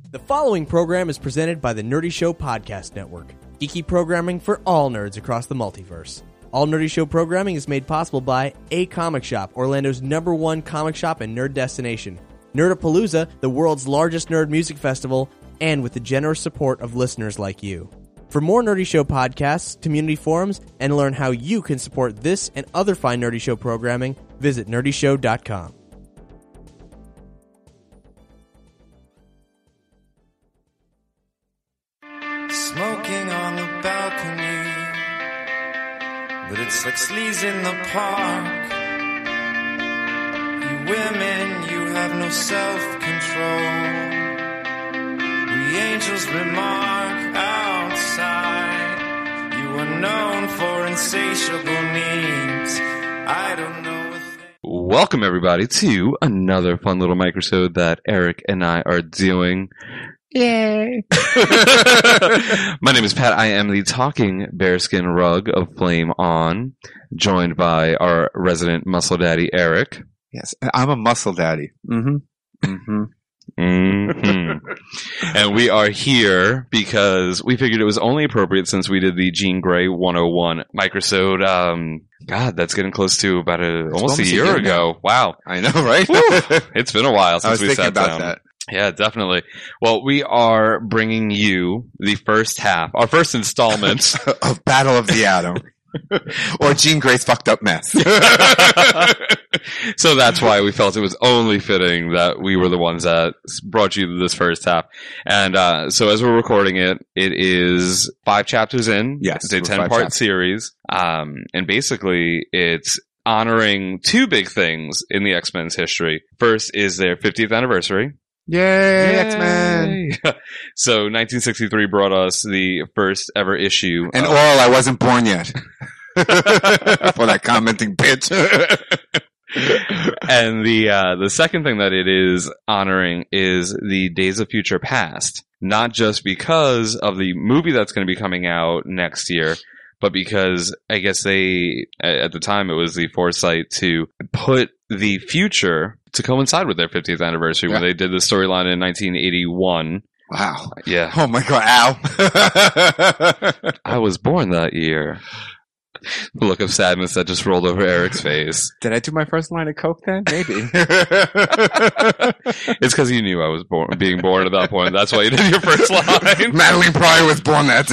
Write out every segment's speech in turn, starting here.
The following program is presented by the Nerdy Show Podcast Network, geeky programming for all nerds across the multiverse. All Nerdy Show programming is made possible by A Comic Shop, Orlando's #1 comic shop and nerd destination, Nerdapalooza, the world's largest nerd music festival, and with the generous support of listeners like you. For more Nerdy Show podcasts, community forums, and learn how you can support this and other fine Nerdy Show programming, visit nerdyshow.com. Smoking on the balcony, but it's like sleaze in the park. You women, you have no self-control. We angels remark outside. You are known for insatiable needs. I don't know a thing. Welcome everybody to another fun little microsode that Eric and I are doing. Yay! My name is Pat. I am the talking bearskin rug of Flame On, joined by our resident muscle daddy, Eric. Yes, I'm a muscle daddy. And we are here because we figured it was only appropriate since we did the Jean Grey 101 microsode. God, that's getting close to about almost a year ago. Now. Wow. I know, right? It's been a while since we sat down. That. Yeah, definitely. Well, we are bringing you the first half, our first installment of Battle of the Atom. Or Jean Grey's fucked up mess. So that's why we felt it was only fitting that we were the ones that brought you this first half. And so as we're recording it, it is 5 chapters in. Yes. It's a 10-part series. And basically it's honoring 2 big things in the X-Men's history. First is their 50th anniversary. Yay, X-Men! So 1963 brought us the first ever issue. And I wasn't born yet. For that commenting bitch. And the second thing that it is honoring is the Days of Future Past. Not just because of the movie that's going to be coming out next year, but because I guess they, at the time, it was the foresight to put the future to coincide with their 50th anniversary when they did the storyline in 1981. Wow. Yeah. Oh my god, ow. I was born that year. The look of sadness that just rolled over Eric's face. Did I do my first line of coke then? Maybe. It's because you knew I was being born at that point. That's why you did your first line. Madeline Pryor was born that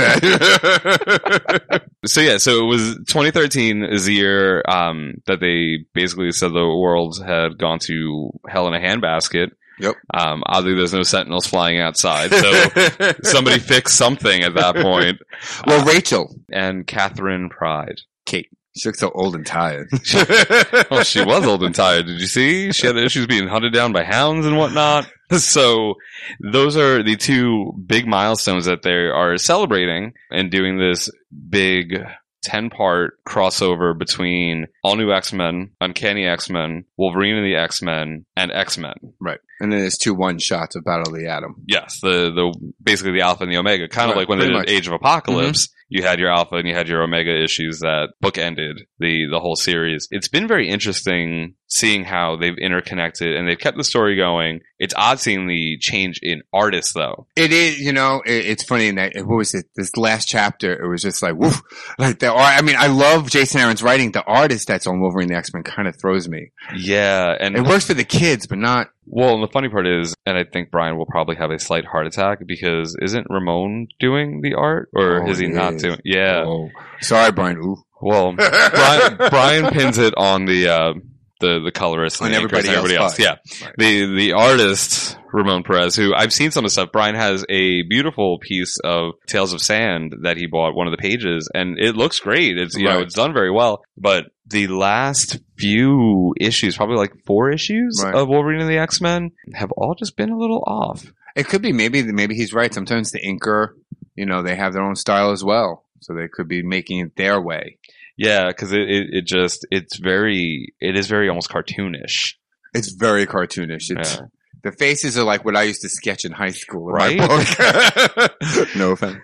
day. So it was 2013 is the year that they basically said the world had gone to hell in a handbasket. Yep. Oddly, there's no sentinels flying outside, so somebody fixed something at that point. Well, Rachel. And Catherine Pride. Kate. She looks so old and tired. Oh, she was old and tired. Did you see? She had issues being hunted down by hounds and whatnot. So those are the 2 big milestones that they are celebrating and doing this big 10-part crossover between All New X-Men, Uncanny X-Men, Wolverine and the X-Men, and X-Men. Right. And then there's 2 one-shots of Battle of the Atom. Yes, the basically the Alpha and the Omega. Kind of like when they did Age of Apocalypse, you had your Alpha and you had your Omega issues that bookended the whole series. It's been very interesting seeing how they've interconnected and they've kept the story going. It's odd seeing the change in artists, though. It is, it's funny in that, what was it, this last chapter, it was just like, woof, like I love Jason Aaron's writing. The artist that's on Wolverine the X-Men kind of throws me. Yeah, and it works for the kids, but not. Well, and the funny part is, and I think Brian will probably have a slight heart attack because isn't Ramon doing the art, or is he not doing? Yeah. Oh. Sorry, Brian. Ooh. Well, Brian pins it on the colorist and everybody else. Yeah. Right. The artist, Ramon Perez, who I've seen some of the stuff. Brian has a beautiful piece of Tales of Sand that he bought, one of the pages, and it looks great. It's, it's done very well, but the last few issues, probably like 4 issues of Wolverine and the X-Men, have all just been a little off. It could be maybe he's right. Sometimes the inker, they have their own style as well. So they could be making it their way. Yeah, because it is very almost cartoonish. It's very cartoonish. It's the faces are like what I used to sketch in high school, right? No offense.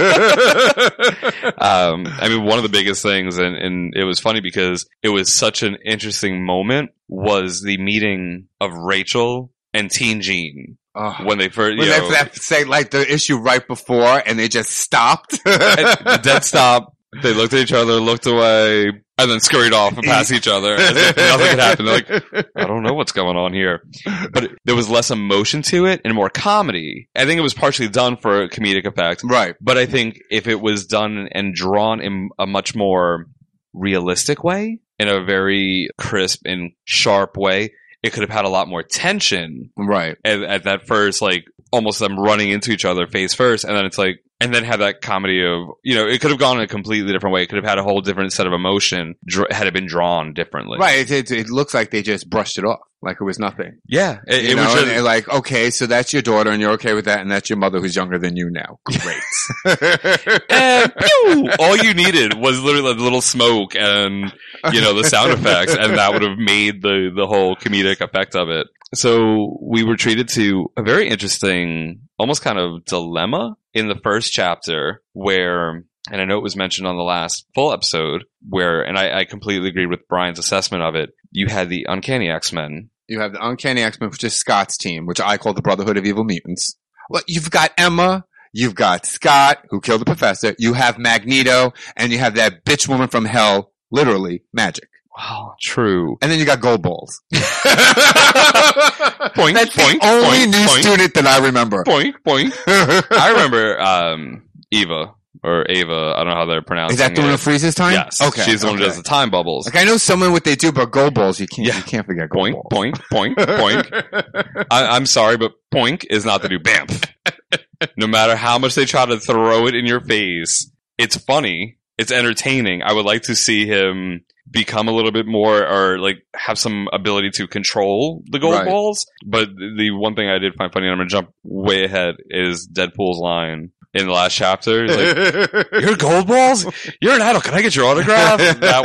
I mean, one of the biggest things, and it was funny because it was such an interesting moment, was the meeting of Rachel and Teen Jean. when they first, when they say like the issue right before, and they just stopped. the dead stop. They looked at each other, looked away, and then scurried off and past each other as if nothing had happened. They're like, I don't know what's going on here. But there was less emotion to it and more comedy. I think it was partially done for a comedic effect. Right. But I think if it was done and drawn in a much more realistic way, in a very crisp and sharp way, it could have had a lot more tension. Right. At that first, like, almost them running into each other face first, and then it's like, and then have that comedy of, it could have gone in a completely different way. It could have had a whole different set of emotion had it been drawn differently. Right. It looks like they just brushed it off. Like it was nothing. Yeah. It was just, like, okay, so that's your daughter and you're okay with that, and that's your mother who's younger than you now. Great. and pew! All you needed was literally a little smoke and, the sound effects, and that would have made the whole comedic effect of it. So we were treated to a very interesting, almost kind of dilemma in the first chapter where, and I know it was mentioned on the last full episode, where, and I completely agreed with Brian's assessment of it, you had the Uncanny X-Men. You have the Uncanny X-Men, which is Scott's team, which I call the Brotherhood of Evil Mutants. Well, you've got Emma, you've got Scott, who killed the professor, you have Magneto, and you have that bitch woman from hell, literally, Magic. Wow, true. And then you got Gold Balls. That's the only new student that I remember. I remember Eva. Or Ava, I don't know how they're pronouncing it. Is that the one who freezes time? Yes. Okay. She's the one who does the time bubbles. Like, I know someone what they do, but Gold Balls, you can't forget Gold Balls. Poink. I'm sorry, but Poink is not the new BAMF. No matter how much they try to throw it in your face, it's funny. It's entertaining. I would like to see him become a little bit more, or like have some ability to control the gold balls. But the one thing I did find funny, and I'm going to jump way ahead, is Deadpool's line in the last chapter. He's like, "You're gold balls? You're an idol. Can I get your autograph?"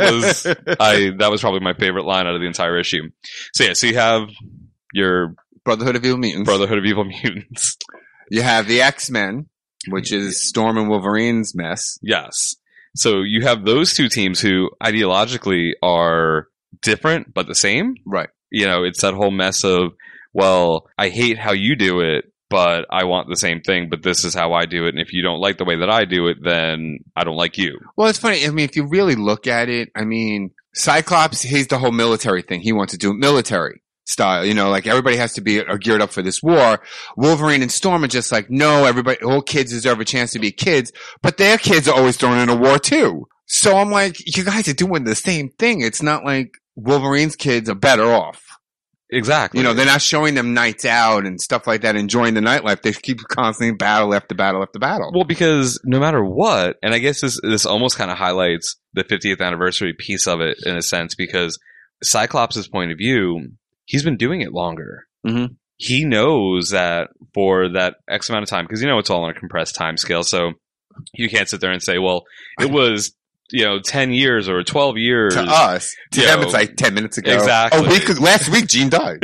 That was probably my favorite line out of the entire issue. So yeah, so you have your Brotherhood of Evil Mutants. You have the X-Men, which is Storm and Wolverine's mess. Yes. So you have those two teams who ideologically are different but the same. Right. It's that whole mess of, well, I hate how you do it, but I want the same thing, but this is how I do it. And if you don't like the way that I do it, then I don't like you. Well, it's funny. I mean, if you really look at it, I mean, Cyclops, he's the whole military thing. He wants to do military style, like everybody has to be geared up for this war. Wolverine and Storm are just like, no, all kids deserve a chance to be kids, but their kids are always thrown in a war too. So I'm like, you guys are doing the same thing. It's not like Wolverine's kids are better off. Exactly. They're not showing them nights out and stuff like that, enjoying the nightlife. They keep constantly battle after battle after battle. Well, because no matter what, and I guess this almost kind of highlights the 50th anniversary piece of it in a sense, because Cyclops' point of view, he's been doing it longer. Mm-hmm. He knows that for that X amount of time, because it's all on a compressed time scale, so you can't sit there and say, well, it was 10 years or 12 years. To us. To them, it's like 10 minutes ago. Exactly. Last week, Gene died.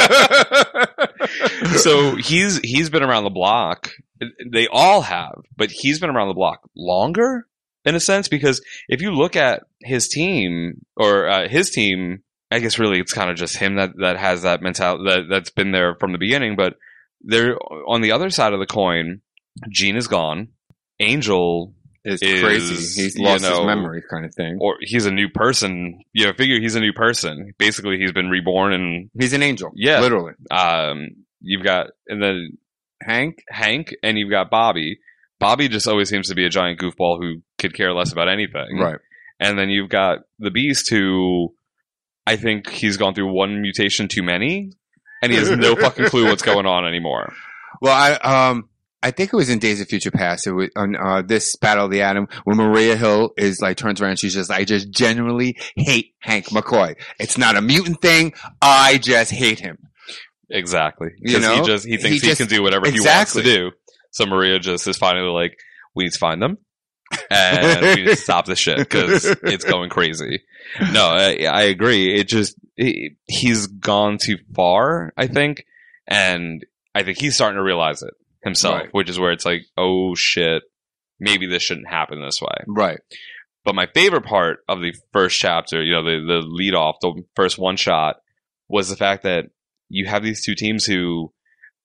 So he's been around the block. They all have, but he's been around the block longer, in a sense, because if you look at his team, or his team, I guess really it's kind of just him that has that mentality that's been there from the beginning. But they're on the other side of the coin. Jean is gone. Angel is crazy. He's lost his memory, kind of thing. Or he's a new person. Figure he's a new person. Basically, he's been reborn, and he's an angel. Yeah, literally. You've got, and then Hank, and you've got Bobby. Bobby just always seems to be a giant goofball who could care less about anything. Right. And then you've got the Beast, who I think he's gone through one mutation too many, and he has no fucking clue what's going on anymore. Well, I think it was in Days of Future Past. It was on this Battle of the Atom when Maria Hill turns around and she's just, I just genuinely hate Hank McCoy. It's not a mutant thing. I just hate him. Exactly. Because he thinks he can do whatever he wants to do. So Maria just is finally like, we need to find them. And we need to stop this shit because it's going crazy. No, I agree. He's gone too far, I think. And I think he's starting to realize it himself, right. Which is where it's like, oh shit, maybe this shouldn't happen this way. Right. But my favorite part of the first chapter, the lead off, the first one shot, was the fact that you have these two teams who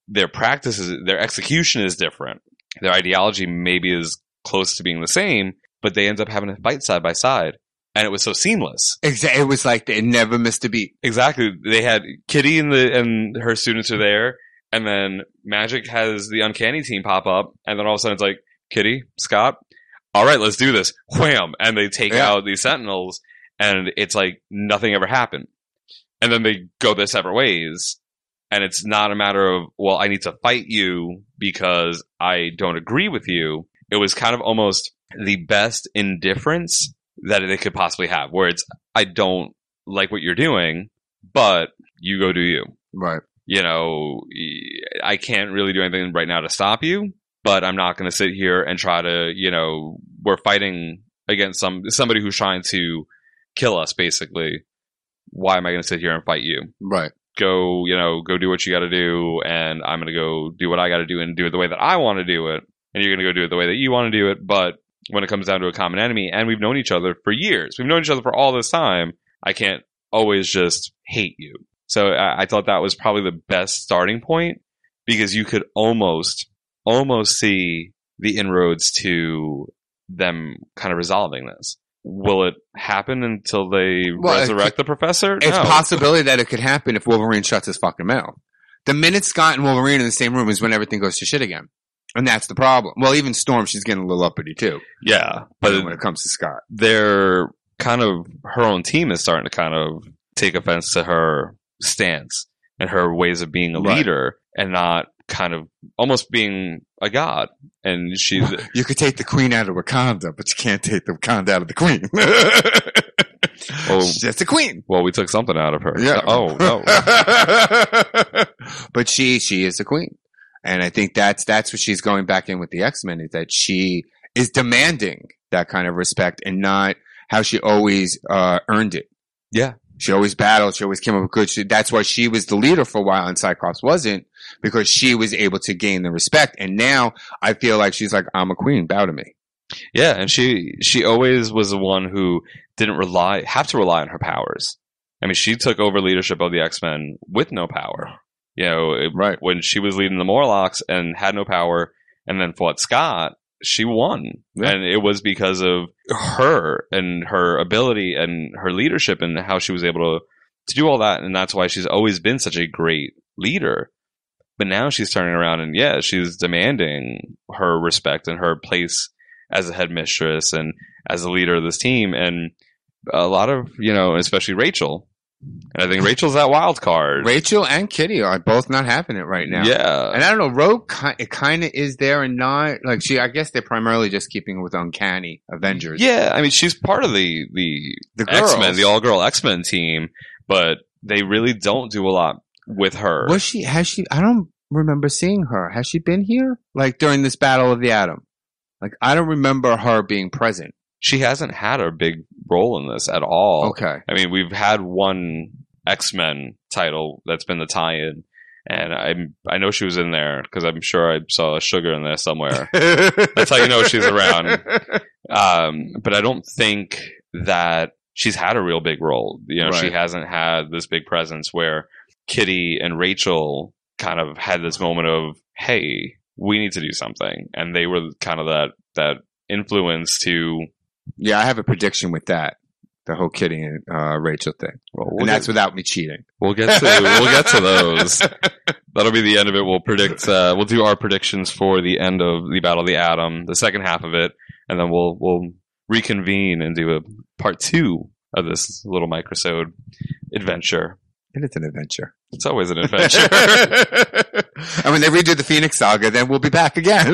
their practices, their execution is different. Their ideology maybe is close to being the same, but they end up having to fight side by side. And it was so seamless. Exactly. It was like they never missed a beat. Exactly. They had Kitty and her students are there, and then Magic has the Uncanny team pop up, and then all of a sudden it's like, Kitty, Scott, all right, let's do this. Wham! And they take out these Sentinels, and it's like nothing ever happened. And then they go their separate ways, and it's not a matter of, well, I need to fight you because I don't agree with you. It was kind of almost the best indifference that they could possibly have, where it's, I don't like what you're doing, but you go do you. Right. You know, I can't really do anything right now to stop you, but I'm not going to sit here and try to, you know, we're fighting against somebody who's trying to kill us, basically. Why am I going to sit here and fight you? Right. Go do what you got to do, and I'm going to go do what I got to do and do it the way that I want to do it, and you're going to go do it the way that you want to do it. But when it comes down to a common enemy, and we've known each other for years, we've known each other for all this time, I can't always just hate you. So I thought that was probably the best starting point, because you could almost see the inroads to them kind of resolving this. Will it happen until they resurrect the professor? It's a possibility that it could happen if Wolverine shuts his fucking mouth. The minute Scott and Wolverine are in the same room is when everything goes to shit again. And that's the problem. Well, even Storm, she's getting a little uppity too. Yeah. But when it comes to Scott. They're kind of, her own team is starting to kind of take offense to her stance and her ways of being a leader, and not kind of almost being a god. And she's... You could take the queen out of Wakanda, but you can't take the Wakanda out of the queen. That's the queen. Well, we took something out of her. Yeah. Oh, no. But she is the queen. And I think that's what she's going back in with the X-Men, is that she is demanding that kind of respect and not how she always earned it. Yeah. She always battled. She always came up with good. That's why she was the leader for a while and Cyclops wasn't, because she was able to gain the respect. And now I feel like she's like, I'm a queen, bow to me. Yeah. And she always was the one who didn't have to rely on her powers. I mean, she took over leadership of the X-Men with no power. You know, when she was leading the Morlocks and had no power and then fought Scott, she won. Yeah. And it was because of her and her ability and her leadership and how she was able to do all that. And that's why she's always been such a great leader. But now she's turning around and, she's demanding her respect and her place as a headmistress and as a leader of this team. And a lot of, especially Rachel. And I think Rachel's that wild card. Rachel and Kitty are both not having it right now. Yeah. And I don't know, Rogue, it kind of is there and not. Like, I guess they're primarily just keeping it with Uncanny Avengers. Yeah, I mean, she's part of the X-Men, the all-girl X-Men team, but they really don't do a lot with her. I don't remember seeing her. Has she been here? Like, during this Battle of the Atom? Like, I don't remember her being present. She hasn't had a big role in this at all. Okay. I mean, we've had one X-Men title that's been the tie-in, and I know she was in there because I'm sure I saw a Sugar in there somewhere. That's how you know she's around. But I don't think that she's had a real big role. She hasn't had this big presence where Kitty and Rachel kind of had this moment of, hey, we need to do something. And they were kind of that influence to... Yeah, I have a prediction with that. The whole Kitty and Rachel thing. And that's without me cheating. We'll get to those. That'll be the end of it. We'll predict, we'll do our predictions for the end of the Battle of the Atom, the second half of it, and then we'll reconvene and do a part 2 of this little microsode adventure. And it's an adventure. It's always an adventure. And when they redo the Phoenix Saga, then we'll be back again.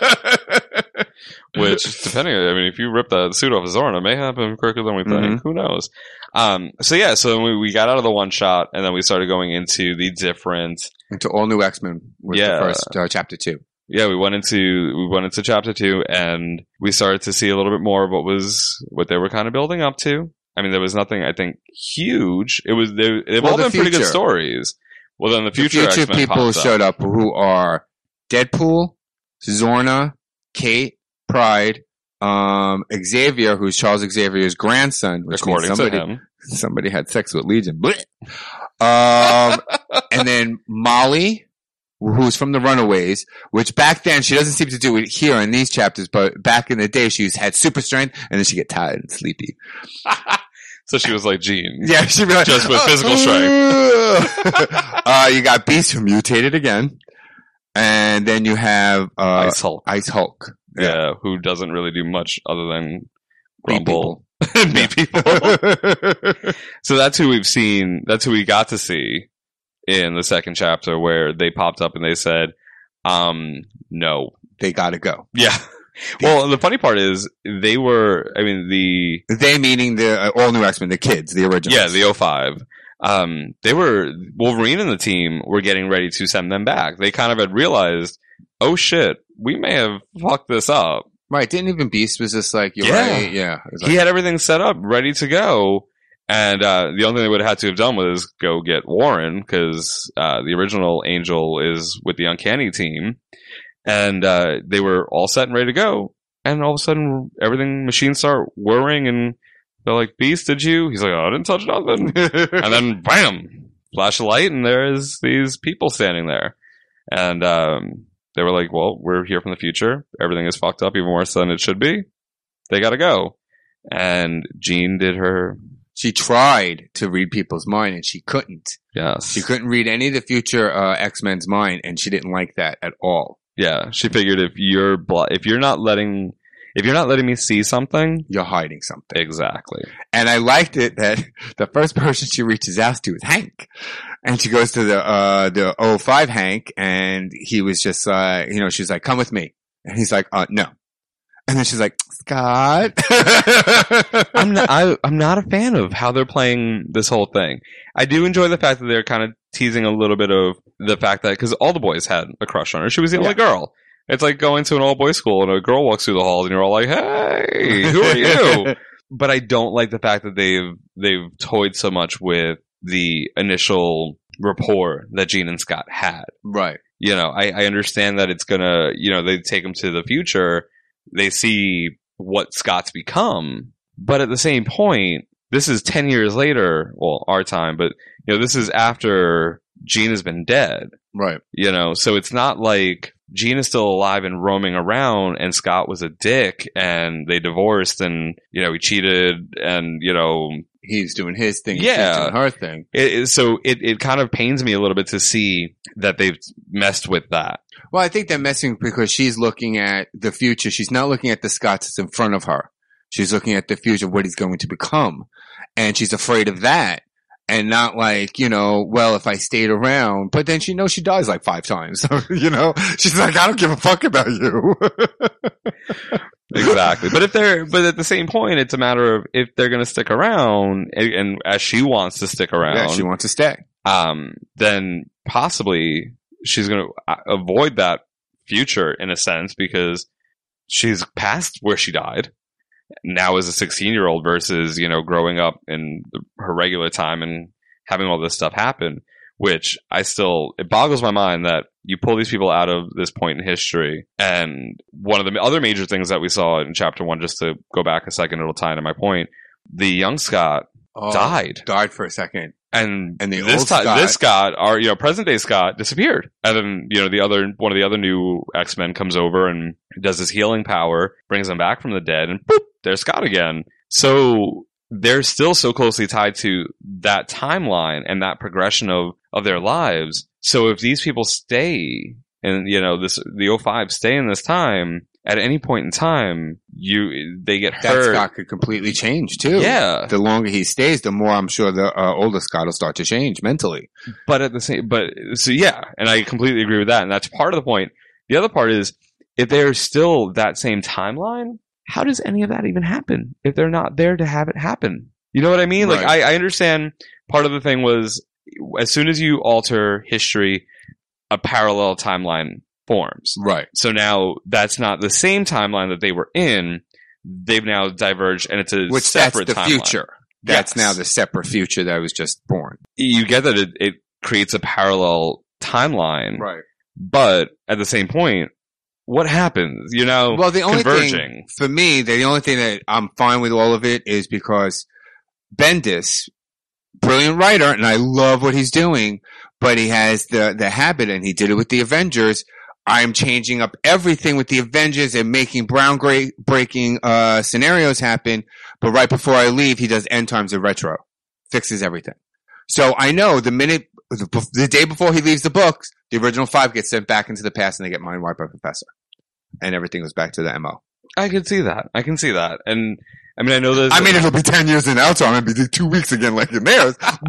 Which, depending, if you rip the suit off of Zorn, it may happen quicker than we think. Mm-hmm. Who knows? So we got out of the one shot, and then we started going into the different... Into all new X-Men with the first chapter 2. Yeah, we went into chapter 2, and we started to see a little bit more of what they were kind of building up to. I mean, there was nothing, I think, huge. They've all been pretty good stories. Well, then the future X-Men people showed up who are Deadpool, Zorna, Kate, Pride, Xavier, who's Charles Xavier's grandson, which according to him, somebody had sex with Legion. And then Molly, who's from the Runaways, which back then she doesn't seem to do it here in these chapters, but back in the day she had super strength and then she get tired and sleepy. So she was like Jean. Yeah, she'd be like, just with physical strength. You got Beast who mutated again. And then you have Ice Hulk. Ice Hulk. Yeah, who doesn't really do much other than Beat grumble and beat people. So that's who we've seen. That's who we got to see in the second chapter, where they popped up and they said, no. They gotta go. Yeah. Well, the funny part is they were, I mean, they meaning the all new X-Men, the kids, the originals. Yeah, the 05. They were, Wolverine and the team were getting ready to send them back. They kind of had realized, oh shit, we may have fucked this up. Right. Didn't even Beast was just like, you're Yeah. right. Yeah. It was like, He had everything set up, ready to go. And the only thing they would have had to have done was go get Warren, because the original Angel is with the Uncanny team. And they were all set and ready to go. And all of a sudden, machines start whirring, and they're like, Beast, did you? He's like, oh, I didn't touch nothing. And then, bam! Flash of light, and there's these people standing there. And they were like, well, we're here from the future. Everything is fucked up even worse than it should be. They gotta go. And Jean did her... She tried to read people's mind, and she couldn't. Yes. She couldn't read any of the future X-Men's mind, and she didn't like that at all. Yeah, she figured if you're not letting me see something, You're hiding something. exactly. And I liked it that the first person she reaches out to is Hank. And she goes to the 05 Hank, and he was just, she's like, come with me. And he's like, no. And then she's like, Scott. I'm not a fan of how they're playing this whole thing. I do enjoy the fact that they're kind of teasing a little bit of the fact that, because all the boys had a crush on her. She was the only girl. It's like going to an all-boys school and a girl walks through the halls and you're all like, hey, who are you? But I don't like the fact that they've toyed so much with the initial rapport that Jean and Scott had. Right. You know, I understand that it's gonna, they take them to the future. They see what Scott's become. But at the same point, this is 10 years later, well, our time, but, this is after Jean has been dead. Right. So it's not like Jean is still alive and roaming around and Scott was a dick and they divorced and, he cheated and, he's doing his thing. Yeah. She's doing her thing. So it kind of pains me a little bit to see that they've messed with that. Well, I think they're messing because she's looking at the future. She's not looking at the Scott that's in front of her. She's looking at the future, what he's going to become. And she's afraid of that. And not like, well, if I stayed around, but then she knows she dies like 5 times. So, she's like, I don't give a fuck about you. Exactly. But at the same point, it's a matter of if they're going to stick around and as she wants to stick around. Yeah, she wants to stay. Then possibly she's going to avoid that future in a sense because she's past where she died. Now as a 16-year-old versus, growing up in her regular time and having all this stuff happen, which it boggles my mind that you pull these people out of this point in history. And one of the other major things that we saw in chapter 1, just to go back a second, it'll tie into my point. The young Scott died for a second. And this Scott, our, present day Scott disappeared. And then, one of the other new X-Men comes over and does his healing power, brings him back from the dead, and boop, there's Scott again. So they're still so closely tied to that timeline and that progression of their lives. So if these people stay and, the 05 stay in this time, at any point in time, they get hurt. That Scott could completely change too. Yeah. The longer he stays, the more I'm sure the older Scott will start to change mentally. But and I completely agree with that, and that's part of the point. The other part is, if they're still that same timeline, how does any of that even happen if they're not there to have it happen? You know what I mean? Right. Like, I understand part of the thing was, as soon as you alter history, a parallel timeline forms. Right. So now that's not the same timeline that they were in. They've now diverged, and it's a separate that's the timeline. Future. That's now the separate future that was just born. You get that it creates a parallel timeline. Right. But at the same point, what happens? Well, the only converging. thing for me, the only thing that I'm fine with all of it is because Bendis brilliant writer, and I love what he's doing, but he has the habit, and he did it with the Avengers. I'm changing up everything with the Avengers and making breaking scenarios happen. But right before I leave, he does End Times of Retro, fixes everything. So I know the day before he leaves the books, the original 5 gets sent back into the past, and they get mind wiped by Professor, and everything goes back to the MO. I can see that. And I mean, I know this. I mean, it'll be 10 years in our time. It'll be 2 weeks again, like in theirs. But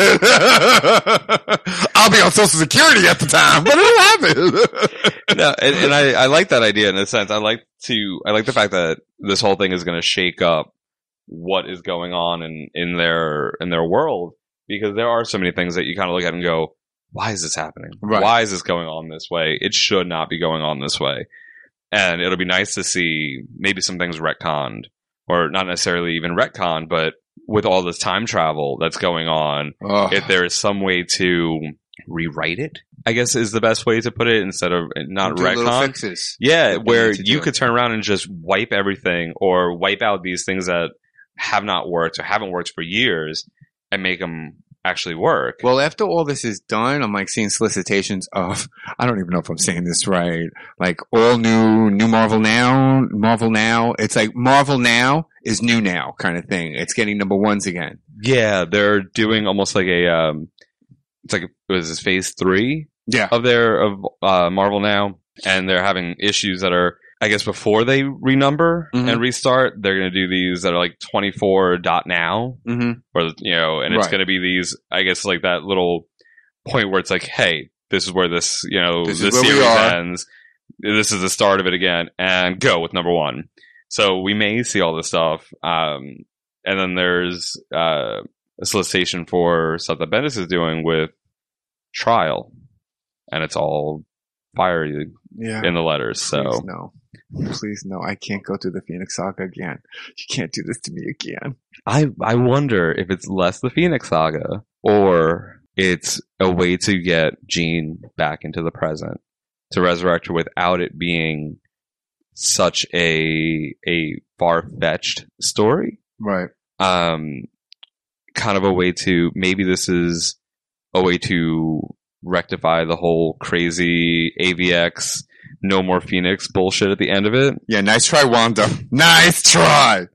I'll be on Social Security at the time. But it'll happen. No, and I like that idea in a sense. I like the fact that this whole thing is going to shake up what is going on in their world, because there are so many things that you kind of look at and go, why is this happening? Right. Why is this going on this way? It should not be going on this way. And it'll be nice to see maybe some things retconned, or not necessarily even retconned, but with all this time travel that's going on, if there is some way to rewrite it, I guess is the best way to put it, instead of not retcon. Fixes. Yeah, where you could turn around and just wipe everything, or wipe out these things that have not worked or haven't worked for years, and make them actually work. Well, after all this is done, I'm like seeing solicitations of, I don't even know if I'm saying this right, like all new Marvel now. It's like Marvel now is new now kind of thing. It's getting number ones again. Yeah, they're doing almost like a, it's like, was this phase 3? Yeah. Of Marvel now, and they're having issues that are, I guess, before they renumber and restart, they're going to do these that are like 24 dot now, or and it's going to be these, I guess, like that little point where it's like, hey, this is where this series ends. This is the start of it again, and go with number 1. So we may see all this stuff, and then there's a solicitation for stuff that Bendis is doing with Trial, and it's all fiery in the letters. So Please no, I can't go through the Phoenix Saga again. You can't do this to me again. I wonder if it's less the Phoenix Saga, or it's a way to get Jean back into the present, to resurrect her without it being such a far-fetched story. Right. Kind of a way to, maybe this is a way to rectify the whole crazy AVX no more Phoenix bullshit at the end of it. Yeah, nice try, Wanda. Nice try.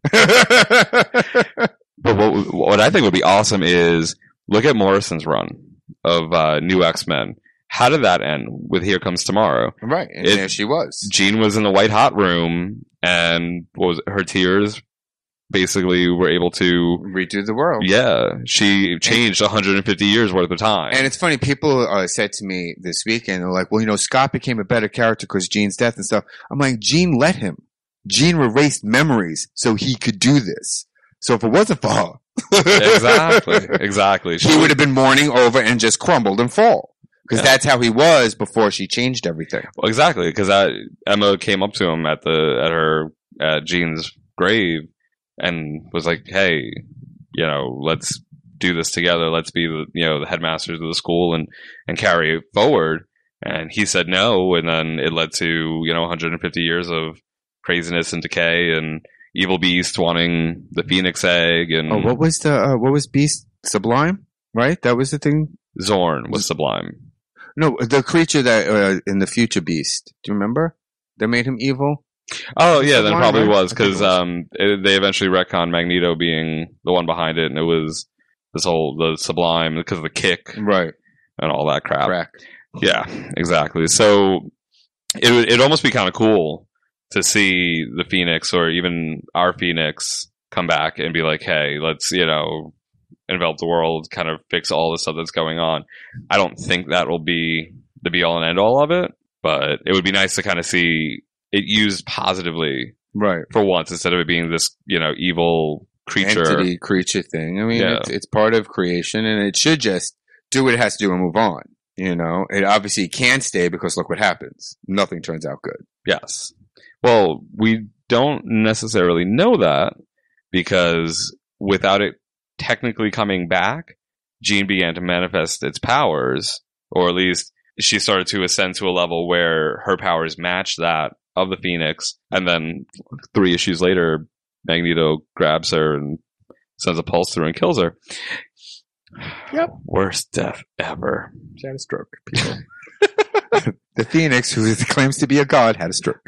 But what I think would be awesome is look at Morrison's run of New X-Men. How did that end with Here Comes Tomorrow? Right, and there she was. Jean was in the white hot room, and her tears basically were able to redo the world. Yeah, she changed 150 years worth of time. And it's funny, people said to me this weekend, they're like, well, Scott became a better character because Jean's death and stuff. I'm like, Jean let him. Jean erased memories so he could do this. So if it wasn't for her, exactly, he would have been mourning over and just crumbled and fall. Because that's how he was before she changed everything. Well, exactly, because Emma came up to him at Jean's grave and was like, hey, let's do this together. Let's be the headmasters of the school and carry it forward. And he said no, and then it led to 150 years of craziness and decay, and Evil Beast wanting the Phoenix Egg. And what was Beast? Sublime, right? That was the thing. Zorn was Sublime. No, the creature that in the future Beast. Do you remember? That made him evil. Oh yeah, then it probably was, because they eventually retconned Magneto being the one behind it, and it was the Sublime because of the kick, right, and all that crap. Yeah, exactly. So it would almost be kind of cool to see the Phoenix, or even our Phoenix, come back and be like, hey, let's envelop the world, kind of fix all the stuff that's going on. I don't think that will be the be all and end all of it, but it would be nice to kind of see it used positively, right, for once, instead of it being this evil entity creature thing. I mean, it's part of creation, and it should just do what it has to do and move on. It obviously can't stay, because look what happens. Nothing turns out good. Yes. Well, we don't necessarily know that, because without it technically coming back, Jean began to manifest its powers, or at least she started to ascend to a level where her powers matched that of the Phoenix. And then 3 issues later, Magneto grabs her and sends a pulse through and kills her. Yep. Worst death ever. She had a stroke, people. The Phoenix, who claims to be a god, had a stroke.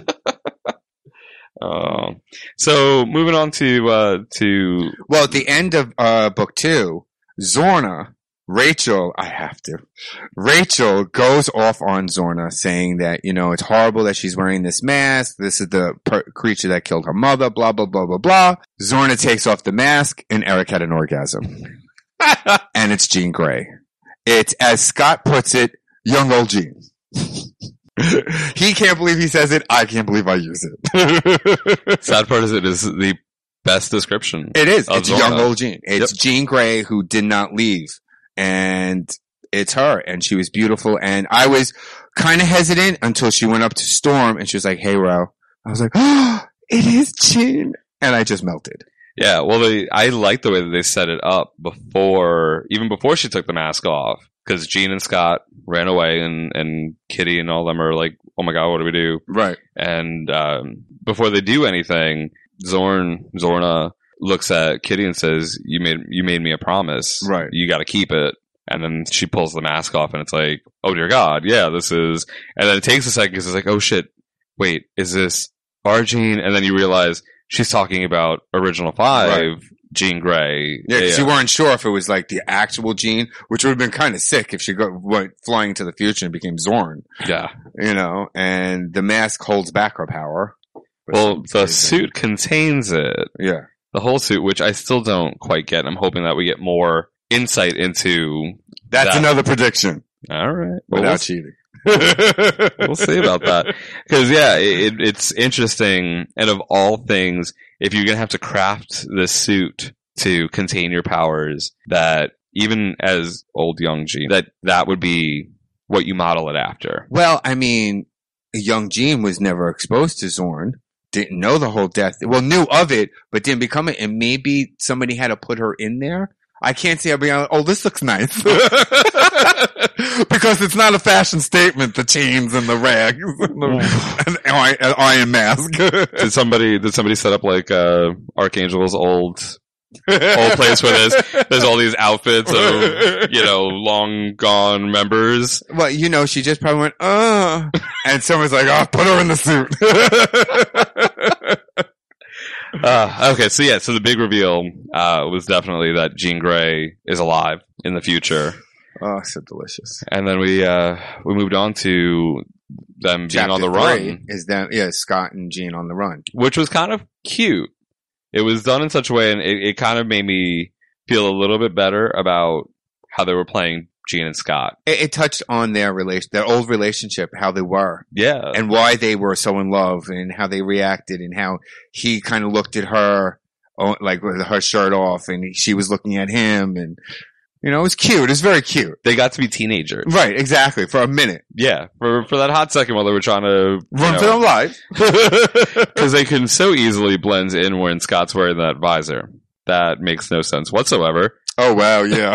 So moving on to Well, at the end of book 2, Zorna, Rachel goes off on Zorna saying that, it's horrible that she's wearing this mask. This is the creature that killed her mother, blah, blah, blah, blah, blah. Zorna takes off the mask and Eric had an orgasm. And it's Jean Grey. It's, as Scott puts it, young old Jean. He can't believe he says it. I can't believe I use it. sad part is it is the best description. It is. Of It's Zorna. young old Jean. It's Jean Grey who did not leave. And it's her. And she was beautiful. And I was kind of hesitant until she went up to Storm and she was like, "Hey, Ro." I was like, "Oh, it is Jean." And I just melted. Yeah, well, I like the way that they set it up even before she took the mask off. Because Jean and Scott ran away and Kitty and all them are like, "Oh my god, what do we do?" Right. And before they do anything, Zorna looks at Kitty and says, you made me a promise. Right. You got to keep it." And then she pulls the mask off and it's like, "Oh dear God, yeah, this is..." And then it takes a second because it's like, "Oh shit, wait, is this our Jean?" And then you realize she's talking about Original 5, right. Jean Grey. Yeah, because you weren't sure if it was like the actual Jean, which would have been kind of sick if she went flying into the future and became Zorn. Yeah. And the mask holds back her power. Well, the suit contains it. Yeah. The whole suit, which I still don't quite get. I'm hoping that we get more insight into That's another prediction. All right. Without cheating. We'll see about that. Because, yeah, it's interesting. And of all things, if you're going to have to craft this suit to contain your powers, that even as old young Jean, that would be what you model it after. Well, I mean, young Jean was never exposed to Zorn. Didn't know the whole death. Well, knew of it, but didn't become it. And maybe somebody had to put her in there. I can't see her being like, "Oh, this looks nice." Because it's not a fashion statement, the chains and the rags and the iron mask. Did somebody set up like Archangel's old place where there's all these outfits of, long gone members? Well, she just probably went, and someone's like, "Oh, put her in the suit." Okay, so the big reveal was definitely that Jean Grey is alive in the future. Oh, so delicious. And then we moved on to them being on the run. Is that Scott and Jean on the run, which was kind of cute. It was done in such a way, and it kind of made me feel a little bit better about how they were playing Jean and Scott. It touched on their old relationship, how they were. Yeah. And why they were so in love and how they reacted and how he kind of looked at her, like with her shirt off and she was looking at him and, it was cute. It was very cute. They got to be teenagers. Right, exactly. For a minute. Yeah. For that hot second while they were trying to run for their lives. Because they can so easily blend in when Scott's wearing that visor. That makes no sense whatsoever. Oh, wow, yeah.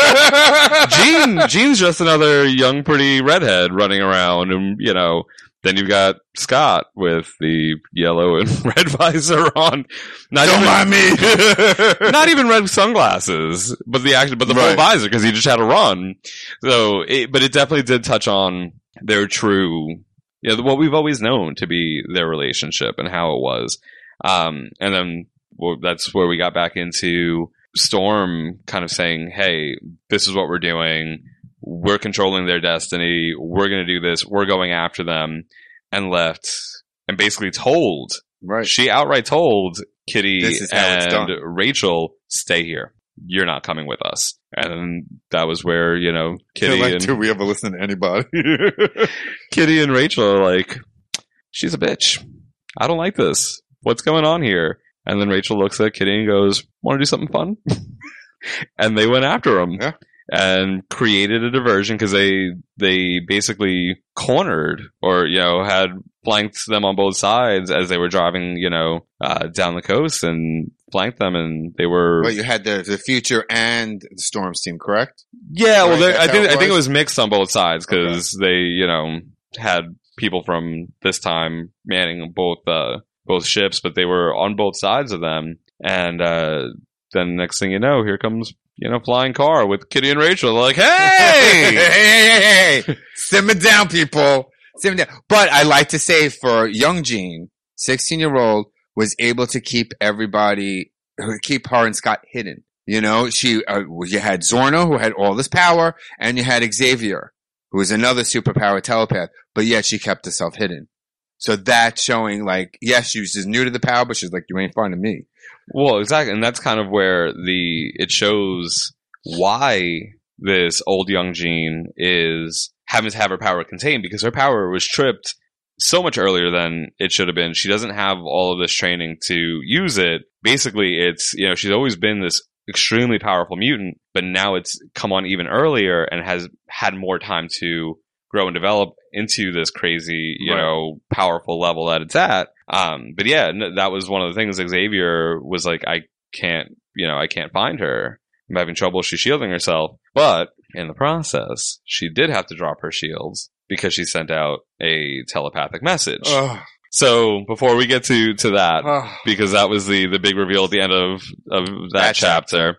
Jean's just another young, pretty redhead running around. And, then you've got Scott with the yellow and red visor on. Don't mind me. Not even red sunglasses, but the full visor, because he just had to run. So, but it definitely did touch on their true, what we've always known to be their relationship and how it was. And then that's where we got back into Storm kind of saying, "Hey, this is what we're doing. We're controlling their destiny. We're going to do this. We're going after them," and left and basically told. Right. She outright told Kitty and Rachel, "Stay here. You're not coming with us." And then that was where, Kitty do we ever listen to anybody? Kitty and Rachel are like, "She's a bitch. I don't like this. What's going on here?" And then Rachel looks at Kitty and goes, "Want to do something fun?" And they went after him. Yeah. And created a diversion because they basically cornered or, had flanked them on both sides as they were driving, down the coast and flanked them, and they were... Well, you had the Future and the Storms team, correct? Yeah, well, I think it was mixed on both sides because they, had people from this time manning both ships, but they were on both sides of them. And then next thing you know, here comes, flying car with Kitty and Rachel. They're like, Hey, hey! hey. Simmer down, people. Simmer down. But I like to say for young Jean, 16-year-old, was able to keep her and Scott hidden. You had Zorno, who had all this power, and you had Xavier, who was another superpower telepath, but yet she kept herself hidden. So that's showing, like, yes, she was just new to the power, but she's like, you ain't finding me. Well, exactly. And that's kind of where it shows why this old young Jean is having to have her power contained, because her power was tripped so much earlier than it should have been. She doesn't have all of this training to use it. Basically, it's, she's always been this extremely powerful mutant, but now it's come on even earlier and has had more time to grow and develop into this crazy, powerful level that it's at. But yeah, that was one of the things. Xavier was like, I can't find her. I'm having trouble. She's shielding herself. But in the process, she did have to drop her shields because she sent out a telepathic message. Ugh. So before we get to that, because that was the big reveal at the end of that chapter.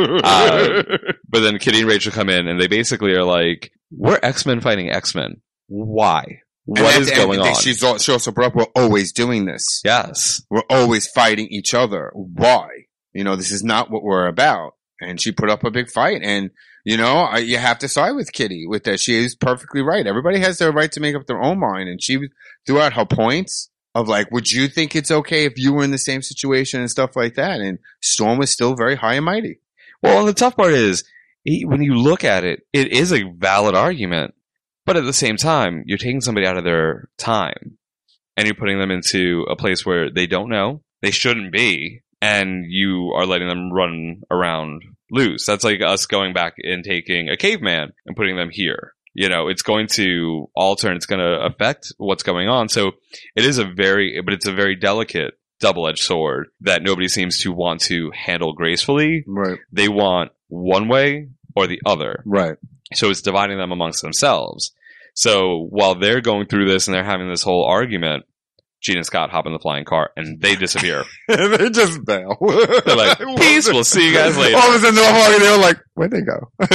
But then Kitty and Rachel come in and they basically are like, we're X-Men fighting X-Men. Why? What is going on? She also brought up, we're always doing this. Yes. We're always fighting each other. Why? This is not what we're about. And she put up a big fight. And, you have to side with Kitty with that. She is perfectly right. Everybody has their right to make up their own mind. And she threw out her points of like, would you think it's okay if you were in the same situation and stuff like that? And Storm was still very high and mighty. Well, and the tough part is, when you look at it, it is a valid argument. But at the same time, you're taking somebody out of their time and you're putting them into a place where they don't know, they shouldn't be, and you are letting them run around loose. That's like us going back and taking a caveman and putting them here. It's going to alter and it's going to affect what's going on. So it's a very delicate double-edged sword that nobody seems to want to handle gracefully. Right. They want one way or the other. Right. So it's dividing them amongst themselves. So while they're going through this and they're having this whole argument, Jean and Scott hop in the flying car and they disappear. They just bail. They're like, peace, we'll see you guys later. All of a sudden they were like, where'd they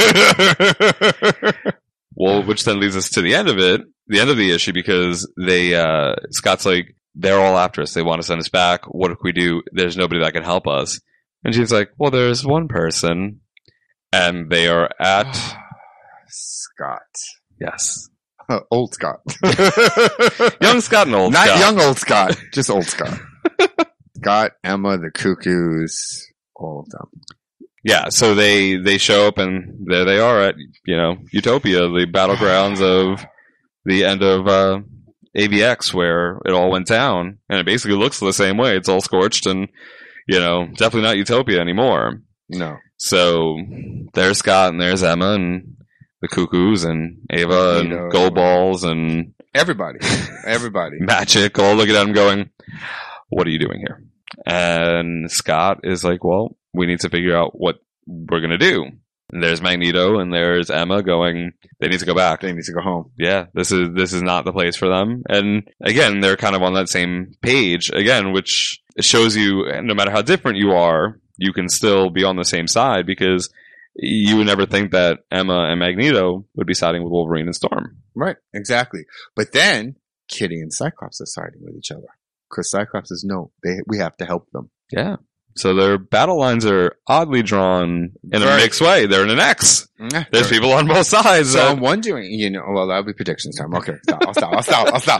go? Well, which then leads us to the end of the issue, because Scott's like, they're all after us. They want to send us back. What if we do? There's nobody that can help us. And she's like, well, there's one person. And they are at Scott. Yes. Old Scott. Young Scott and old Not Scott. young old Scott. Just old Scott. Scott, Emma, the Cuckoos, all of them. Yeah, so they show up and there they are at, Utopia, the battlegrounds of the end of AVX, where it all went down. And it basically looks the same way. It's all scorched and, definitely not Utopia anymore. No. So there's Scott and there's Emma and the Cuckoos and Ava and Gold Balls and everybody. Magic all looking at him going, what are you doing here? And Scott is like, well, we need to figure out what we're going to do. And there's Magneto and there's Emma going, they need to go back. They need to go home. Yeah, this is not the place for them. And again, they're kind of on that same page again, which shows you no matter how different you are, you can still be on the same side, because you would never think that Emma and Magneto would be siding with Wolverine and Storm. Right, exactly. But then Kitty and Cyclops are siding with each other, because Cyclops says, no, we have to help them. Yeah. So their battle lines are oddly drawn in a mixed way. They're in an X. There's people on both sides. So I'm wondering, well, that'll be predictions time. Okay, I'll stop.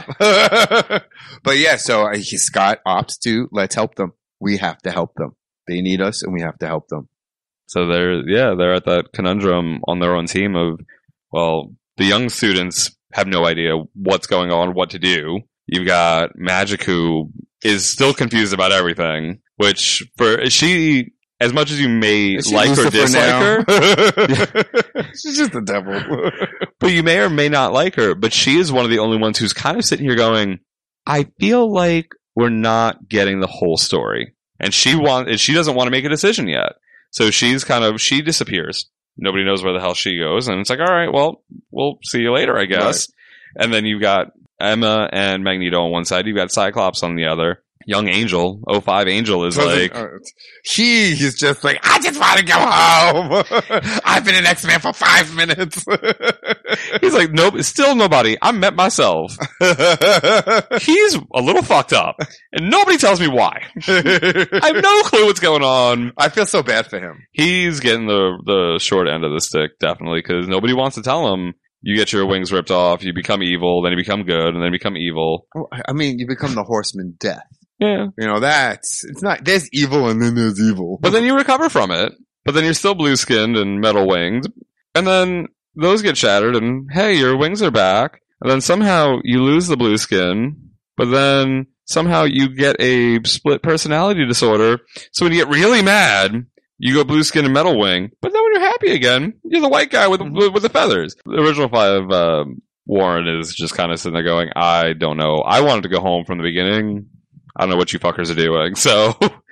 But yeah, so Scott opts to, let's help them. We have to help them. They need us and we have to help them. So they're at that conundrum on their own team of, well, the young students have no idea what's going on, what to do. You've got Magic, who is still confused about everything, which she, as much as you may like or dislike her, she's just the devil. But you may or may not like her, but she is one of the only ones who's kind of sitting here going, I feel like we're not getting the whole story. And she doesn't want to make a decision yet. So she disappears. Nobody knows where the hell she goes. And it's like, all right, well, we'll see you later, I guess. Right. And then you've got Emma and Magneto on one side. You've got Cyclops on the other. Young Angel, 05 Angel is like, he is just like, I just want to go home. I've been an X-Man for 5 minutes. he's like, nope, still nobody. I met myself. He's a little fucked up, and nobody tells me why. I have no clue what's going on. I feel so bad for him. He's getting the short end of the stick, definitely, because nobody wants to tell him, you get your wings ripped off, you become evil, then you become good, and then you become evil. I mean, you become the Horseman Death. Yeah. You know, it's not, there's evil and then there's evil. But then you recover from it. But then you're still blue-skinned and metal-winged. And then those get shattered, and hey, your wings are back. And then somehow you lose the blue skin, but then somehow you get a split personality disorder. So when you get really mad, you go blue skin and metal wing. But then when you're happy again, you're the white guy with the feathers. The original 5, Warren is just kind of sitting there going, I don't know. I wanted to go home from the beginning. I don't know what you fuckers are doing. So,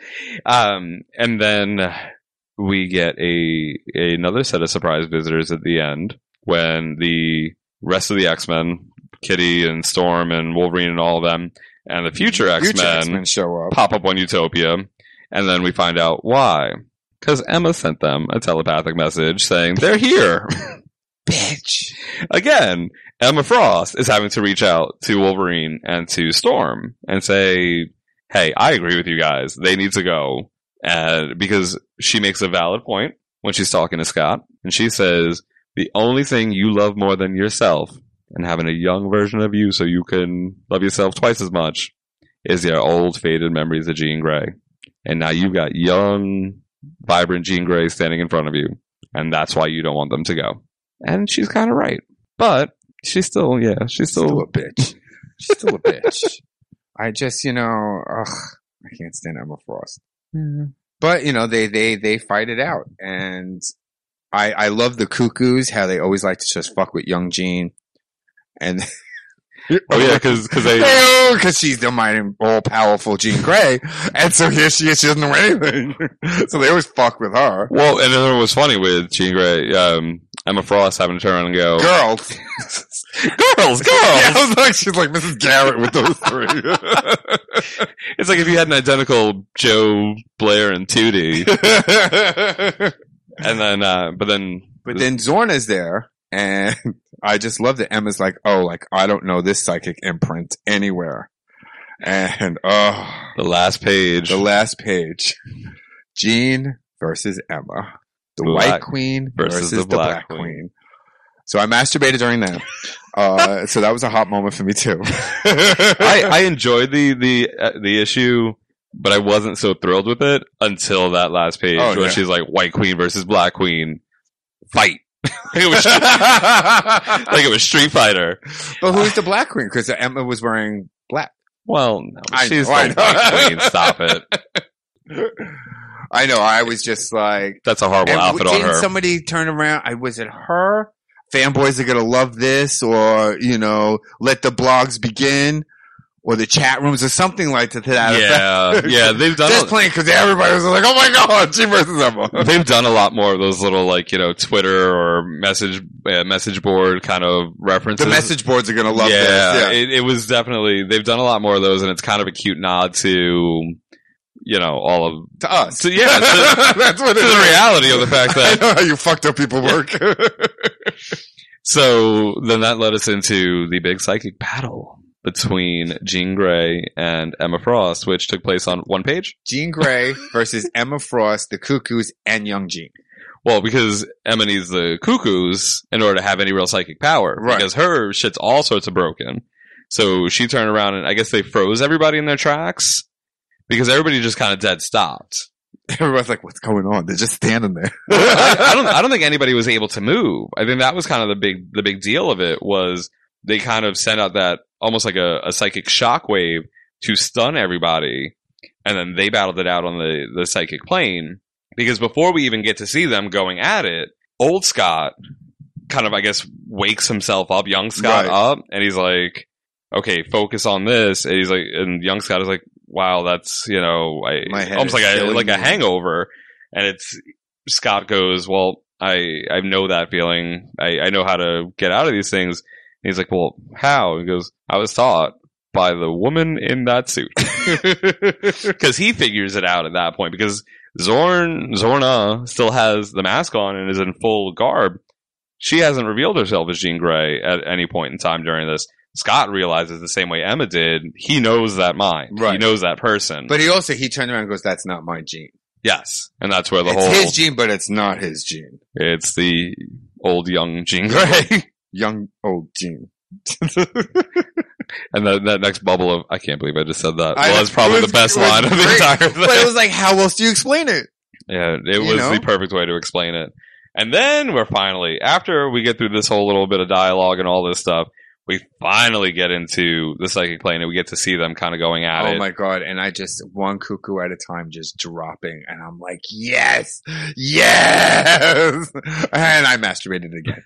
and then we get another set of surprise visitors at the end when the rest of the X-Men, Kitty and Storm and Wolverine and all of them, and the future X-Men show up, pop up on Utopia, and then we find out why. Because Emma sent them a telepathic message saying they're here. Bitch. Again, Emma Frost is having to reach out to Wolverine and to Storm and say, hey, I agree with you guys. They need to go. Because she makes a valid point when she's talking to Scott. And she says, the only thing you love more than yourself and having a young version of you so you can love yourself twice as much is your old faded memories of Jean Grey. And now you've got young, vibrant Jean Grey standing in front of you. And that's why you don't want them to go. And she's kind of right. But she's still a bitch. She's still a bitch. I just, I can't stand Emma Frost. Mm. But, they fight it out. And I love the Cuckoos, how they always like to just fuck with young Jean. And oh yeah, because she's the mighty, all-powerful Jean Grey. And so here she is, she doesn't know anything. So they always fuck with her. Well, and then it was funny with Jean Grey, Emma Frost having to turn around and go, girls. Girls. Yeah, I was like, she's like Mrs. Garrett with those 3. It's like if you had an identical Joe, Blair, and Tootie. And then, but then Zorna's there, and I just love that Emma's like, I don't know this psychic imprint anywhere. And, the last page. Jean versus Emma. The White Queen versus the Black Queen. So I masturbated during that. So that was a hot moment for me too. I enjoyed the issue, but I wasn't so thrilled with it until that last page where she's like, White Queen versus Black Queen. Fight. It was Street Fighter. But who's the Black Queen? Because Emma was wearing black. Well, no, she's the White Queen. Stop it. I know. I was just like, that's a horrible outfit on her. Didn't somebody turn around? Was it her? Fanboys are gonna love this, or let the blogs begin, or the chat rooms, or something like that. Yeah, they've done just playing because everybody was like, "Oh my god, Jean versus Emma." They've done a lot more of those little Twitter or message board kind of references. The message boards are gonna love this. Yeah, it was definitely they've done a lot more of those, and it's kind of a cute nod to. All of to us. That's what it is. The reality of the fact that I know how you fucked up people work. So then that led us into the big psychic battle between Jean Grey and Emma Frost, which took place on one page. Jean Grey versus Emma Frost, the Cuckoos, and young Jean. Well, because Emma needs the Cuckoos in order to have any real psychic power. Right. Because her shit's all sorts of broken. So she turned around and I guess they froze everybody in their tracks. Because everybody just kind of dead stopped. Everybody's like, what's going on? They're just standing there. I don't think anybody was able to move. I think that was kind of the big deal of it was they kind of sent out that almost like a psychic shockwave to stun everybody. And then they battled it out on the psychic plane. Because before we even get to see them going at it, old Scott kind of, I guess, wakes himself up, young Scott up. And he's like, okay, focus on this. And he's like, and young Scott is like, wow, that's, almost like a hangover. And Scott goes, well, I know that feeling. I know how to get out of these things. And he's like, well, how? He goes, I was taught by the woman in that suit. Because he figures it out at that point, because Zorna still has the mask on and is in full garb. She hasn't revealed herself as Jean Grey at any point in time during this. Scott realizes the same way Emma did. He knows that mind. Right. He knows that person. But he turned around and goes, "That's not my gene." Yes. And that's where It's his gene, but it's not his gene. It's the old young Jean Grey. Young old gene. And that next bubble of, I can't believe I just said that. I Was probably the best line of the great. entire thing. But it was like, how else do you explain it? Yeah, it was the perfect way to explain it. And then we're finally, after we get through this whole little bit of dialogue and all this stuff, we finally get into the psychic plane and we get to see them kind of going at it. Oh my God. And I just, one cuckoo at a time, just dropping. And I'm like, yes, yes. And I masturbated again.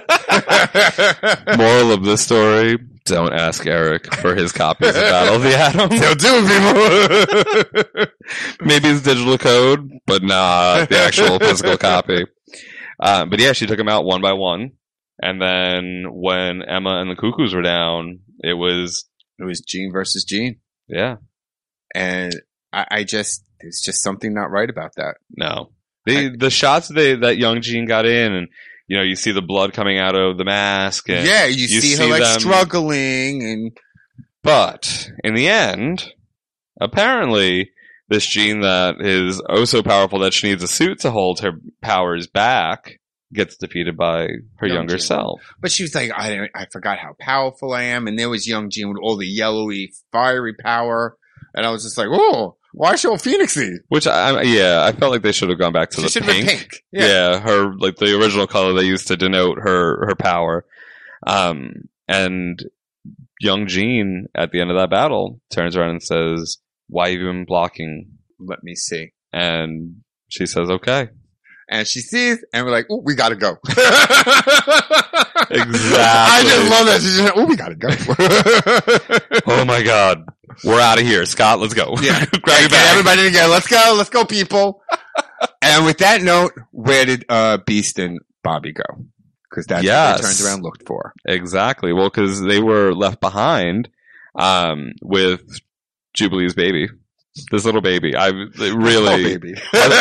Moral of this story, don't ask Eric for his copies of Battle of the Atoms. They'll do it, people. Maybe it's digital code, but not the actual physical copy. But yeah, she took them out one by one. And then when Emma and the Cuckoos were down, it was Jean versus Jean. Yeah. And I just, there's just something not right about that. No. The shots that young Jean got in, and you know, you see the blood coming out of the mask. And yeah, you see her like them struggling. And but in the end, apparently, this Jean that is oh so powerful that she needs a suit to hold her powers back gets defeated by her younger self. But she was like, I forgot how powerful I am. And there was young Jean with all the yellowy, fiery power. And I was just like, oh, why so phoenixy? Which, I felt like they should have gone back to the pink. Yeah, her, like the original color they used to denote her power. And young Jean, at the end of that battle, turns around and says, "Why have you been blocking?" Let me see. And she says, "Okay." And she sees, and we're like, "Oh, we gotta go." Exactly. I just love that. She's just, "Oh, we gotta go." Oh my God. We're out of here. Scott, let's go. Yeah. Grab your bag. Everybody together. Let's go, people. And with that note, where did Beast and Bobby go? Because that's what they turned around and looked for. Exactly. Well, because they were left behind with Jubilee's baby. This little baby. Baby.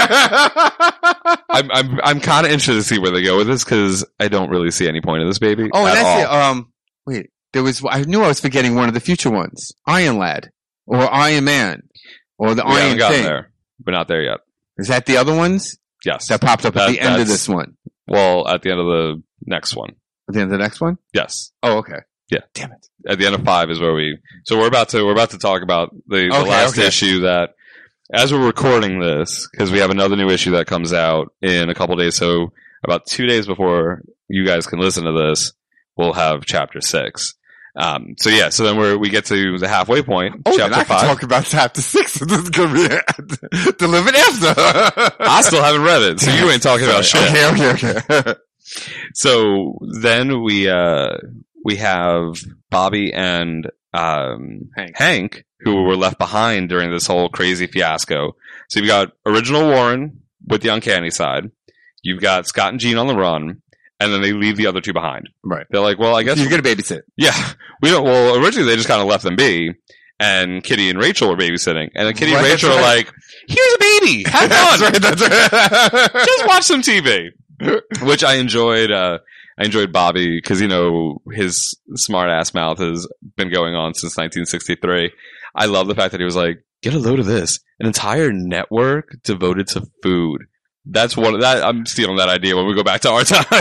I'm kind of interested to see where they go with this, because I don't really see any point of this baby. Oh, and at that's all. it. Wait. I knew I was forgetting one of the future ones. Iron Lad. Or Iron Man. Or the We haven't Iron gotten Thing. there. We're not there yet. Is that the other ones? Yes. That popped up at the end of this one. Well, at the end of the next one. At the end of the next one? Yes. Oh, okay. Yeah. Damn it. At the end of 5 is where so we're about to talk about the last issue that, as we're recording this, because we have another new issue that comes out in a couple days. So about 2 days before you guys can listen to this, we'll have chapter 6. So then we get to the halfway point. Oh, chapter then I 5. can talk about chapter 6. This is going to be delivered after. I still haven't read it, so you ain't talking about shit. Okay. So then we have Bobby and Hank, who were left behind during this whole crazy fiasco. So you've got original Warren with the uncanny side. You've got Scott and Jean on the run, and then they leave the other two behind. Right. They're like, well, I guess you're going to babysit. Yeah. We don't. Well, originally they just kind of left them be, and Kitty and Rachel were babysitting, and then Kitty and Rachel are like, "Here's a baby, have fun, That's right. just watch some TV," which I enjoyed. I enjoyed Bobby because, you know, his smart ass mouth has been going on since 1963. I love the fact that he was like, "Get a load of this, an entire network devoted to food." That's I'm stealing that idea when we go back to our time.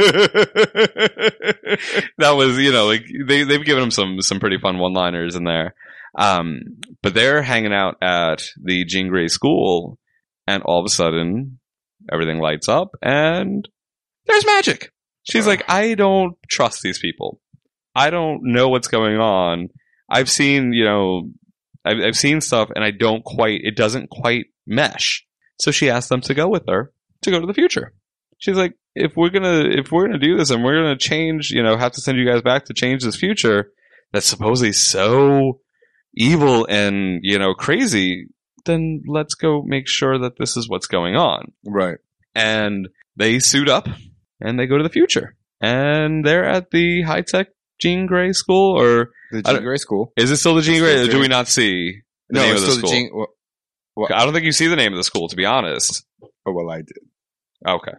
That was, you know, like they've given him some pretty fun one-liners in there. But they're hanging out at the Jean Grey school, and all of a sudden everything lights up and there's magic. She's like, "I don't trust these people. I don't know what's going on. I've seen, you know, I've seen stuff and it doesn't quite mesh." So she asked them to go with her to go to the future. She's like, if we're gonna do this and we're gonna change, you know, have to send you guys back to change this future that's supposedly so evil and, you know, crazy, then let's go make sure that this is what's going on. Right. And they suit up and they go to the future. And they're at the high-tech Jean Grey School, or The Jean Grey School. is it still the Jean Grey? Or Still do we Jean- not see the No, name it's of the still the school? Jean. Well, I don't think you see the name of the school, to be honest. I did. Okay,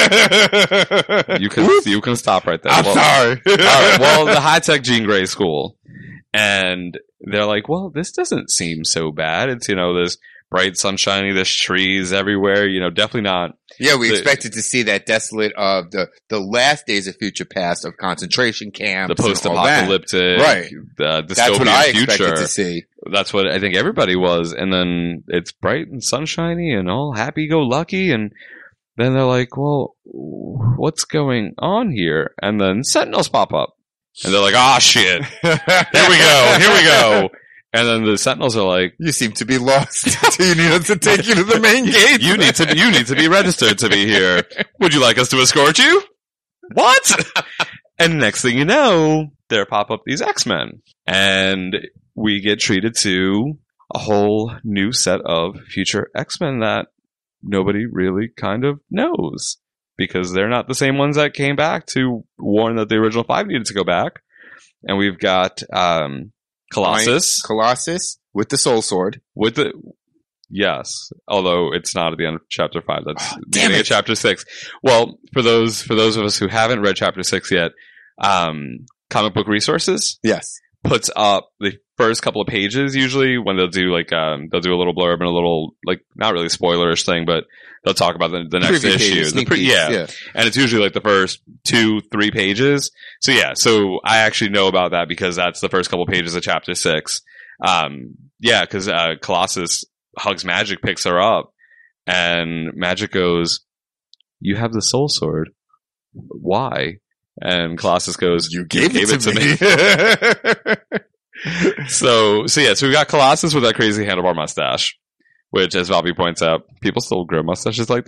you you can stop right there. I'm Well, sorry. all right, well, the high tech Jean Grey School, and they're like, well, this doesn't seem so bad. It's this bright, sunshiny, there's trees everywhere. Definitely not. Yeah, we The- expected to see that desolate of the last days of Future Past of concentration camps, The post-apocalyptic, Right. the That's what I dystopian expected future. to see. That's what I think everybody was. And then it's bright and sunshiny and all happy-go-lucky. And then they're like, well, what's going on here? And then Sentinels pop up. And they're like, ah, shit. Here we go. And then the Sentinels are like, You seem to be lost. Do you need us to take you to the main gate? you need to be registered to be here. Would you like us to escort you? What? And next thing you know, there pop up these X-Men. And we get treated to a whole new set of future X-Men that nobody really kind of knows. Because they're not the same ones that came back to warn that the original 5 needed to go back. And we've got Colossus Colossus with the Soul Sword. with the... Yes, although it's not at the end of chapter 5. That's the damn beginning it. of chapter 6. Well, for those of us who haven't read chapter 6 yet, Comic Book Resources Yes. puts up the first couple of pages usually when they'll do they'll do a little blurb and a little not really spoilerish thing, but they'll talk about the next Preview issue. pages, sneak peeks, Yeah, and it's usually the first 2-3 pages. So I actually know about that because that's the first couple pages of chapter 6. Because Colossus hugs Magic, picks her up, and Magic goes, "You have the Soul Sword. Why?" And Colossus goes, You gave it to me. So we got Colossus with that crazy handlebar mustache, which, as Valby points out, people still grow mustaches like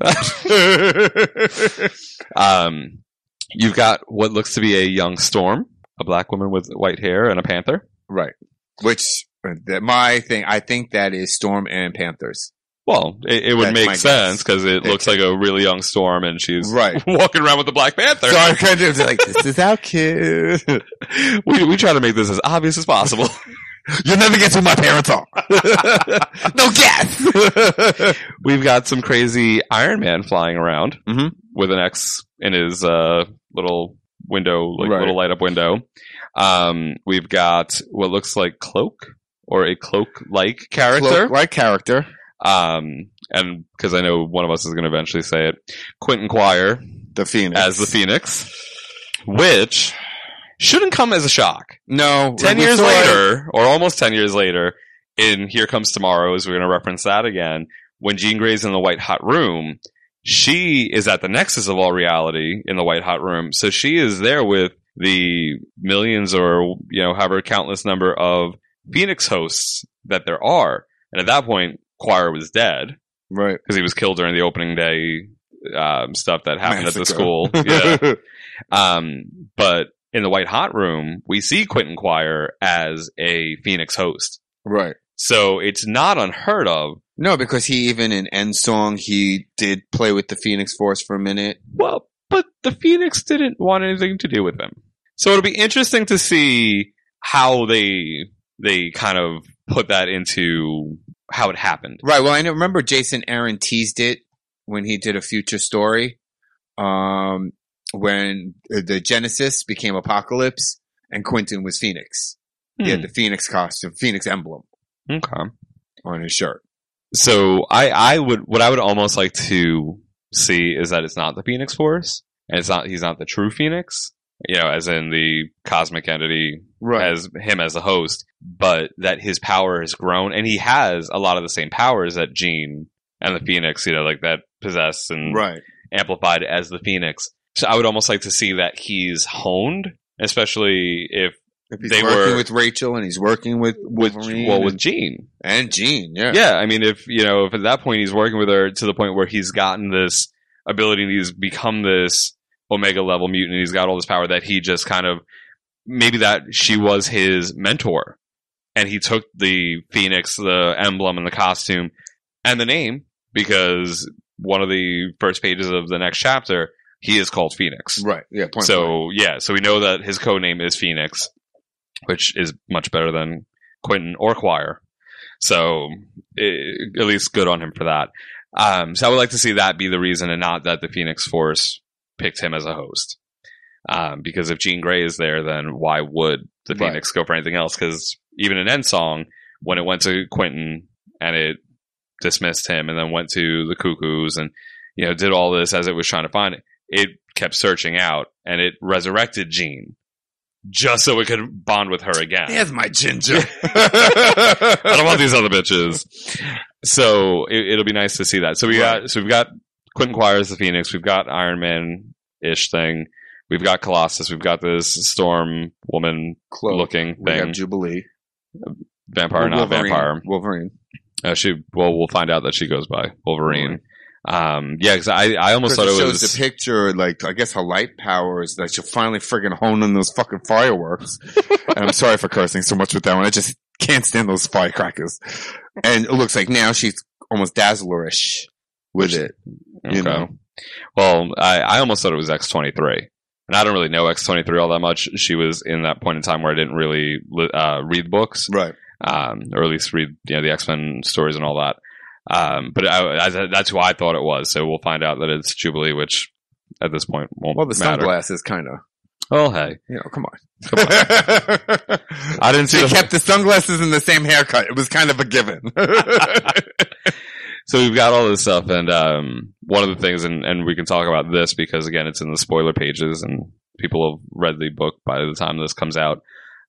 that. You've got what looks to be a young Storm, a black woman with white hair, and a panther. Right. Which, my thing, I think that is Storm and Panthers. Well, it would That's make my sense guess. because it looks like a really young Storm, and she's Right. walking around with the Black Panther. So I kind of like, this is our kid. We try to make this as obvious as possible. You'll never guess who my parents are. No guess. We've got some crazy Iron Man flying around Mhm. with an X in his little window, Right. little light up window. We've got what looks like Cloak or a cloak-like character. Like character. And because I know one of us is going to eventually say it, Quentin Quire The Phoenix. as the Phoenix, which shouldn't come as a shock. No. 10 we years saw it. later, or almost 10 years later, in Here Comes Tomorrow, as we're going to reference that again, when Jean Grey's in the White Hot Room, she is at the nexus of all reality in the White Hot Room. So she is there with the millions or, however countless number of Phoenix hosts that there are. And at that point, Quire was dead Right. because he was killed during the opening day stuff that happened at the Massacre. school. Yeah. But in the White Hot Room, we see Quentin Quire as a Phoenix host. Right. So it's not unheard of. No, because he even in End Song, he did play with the Phoenix Force for a minute. Well, but the Phoenix didn't want anything to do with him. So it'll be interesting to see how they kind of put that into how it happened. Right. Well, I remember Jason Aaron teased it when he did a future story. When the Genesis became Apocalypse and Quentin was Phoenix. He had the Phoenix costume, Phoenix emblem Okay. on his shirt. So I would almost like to see is that it's not the Phoenix Force and he's not the true Phoenix, as in the cosmic entity as him as a host, but that his power has grown and he has a lot of the same powers that Jean and the Phoenix, that possess and Right. amplified as the Phoenix. So I would almost like to see that he's honed, especially if He's they working were with Rachel and he's working with Wolverine with Jean. and Jean. Yeah. Yeah, I mean, if at that point he's working with her to the point where he's gotten this ability and he's become this Omega level mutant and he's got all this power that he just kind of, maybe that she was his mentor and he took the Phoenix, the emblem and the costume and the name because one of the first pages of the next chapter he is called Phoenix. Right. Yeah. Point So we know that his code name is Phoenix, which is much better than Quentin or Quire. So at least good on him for that. So I would like to see that be the reason, and not that the Phoenix Force picked him as a host. Because if Jean Grey is there, then why would the Phoenix go for anything else? Because even in Endsong, when it went to Quentin and it dismissed him, and then went to the Cuckoos and did all this as it was trying to find it, it kept searching out, and it resurrected Jean just so it could bond with her again. There's my ginger. I don't want these other bitches. So it'll be nice to see that. So we've got Quentin Quire as the Phoenix. We've got Iron Man-ish thing. We've got Colossus. We've got this Storm woman looking thing. We have Jubilee. Vampire, not vampire. Wolverine. We'll find out that she goes by Wolverine. Because I almost thought it shows was the picture, like, I guess her light powers, that she'll finally friggin' hone in those fucking fireworks. And I'm sorry for cursing so much with that one. I just can't stand those firecrackers. And it looks like now she's almost Dazzler-ish with it. You know? Well, I almost thought it was X-23. And I don't really know X-23 all that much. She was in that point in time where I didn't really read books. Right. Or at least read the X-Men stories and all that. But that's who I thought it was. So we'll find out that it's Jubilee, which at this point won't matter. Well, the sunglasses kind of. Oh, hey. Come on. I didn't see They kept the sunglasses and the same haircut. It was kind of a given. So we've got all this stuff, and one of the things, and we can talk about this because, again, it's in the spoiler pages, and people have read the book by the time this comes out.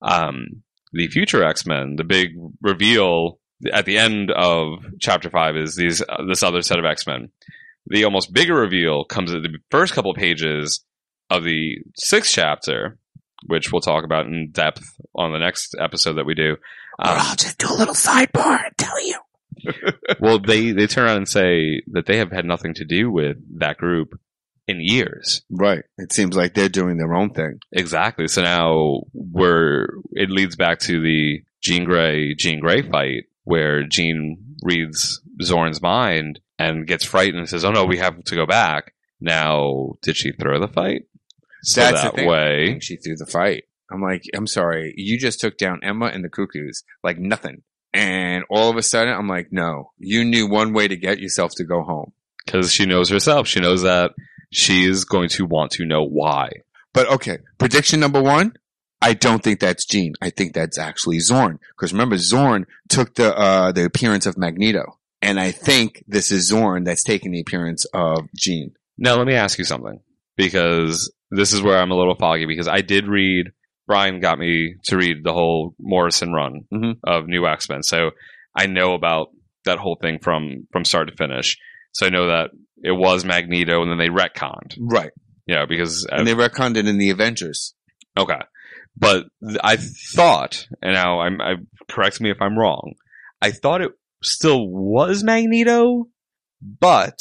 The future X-Men, the big reveal at the end of Chapter 5 is this other set of X-Men. The almost bigger reveal comes at the first couple of pages of the 6th chapter, which we'll talk about in depth on the next episode that we do. I'll just do a little sidebar and tell you. Well, they turn around and say that they have had nothing to do with that group in years. Right. It seems like they're doing their own thing. Exactly. So now it leads back to the Jean Grey fight, where Jean reads Zorn's mind and gets frightened and says, "Oh no, we have to go back." Now, did she throw the fight? So That's that the thing. way, I think she threw the fight. I'm like, I'm sorry, you just took down Emma and the Cuckoos like nothing. And all of a sudden, I'm like, no, you knew one way to get yourself to go home. because she knows herself. She knows that she is going to want to know why. But okay, prediction number one, I don't think that's Jean. I think that's actually Zorn. Because remember, Zorn took the appearance of Magneto. And I think this is Zorn that's taking the appearance of Jean. Now, let me ask you something, because this is where I'm a little foggy, because I did read, Brian got me to read the whole Morrison run of New X-Men. So I know about that whole thing from start to finish. So I know that it was Magneto and then they retconned. Right. Yeah, because... And they retconned it in the Avengers. Okay. But I thought, and now I correct me if I'm wrong, I thought it still was Magneto, but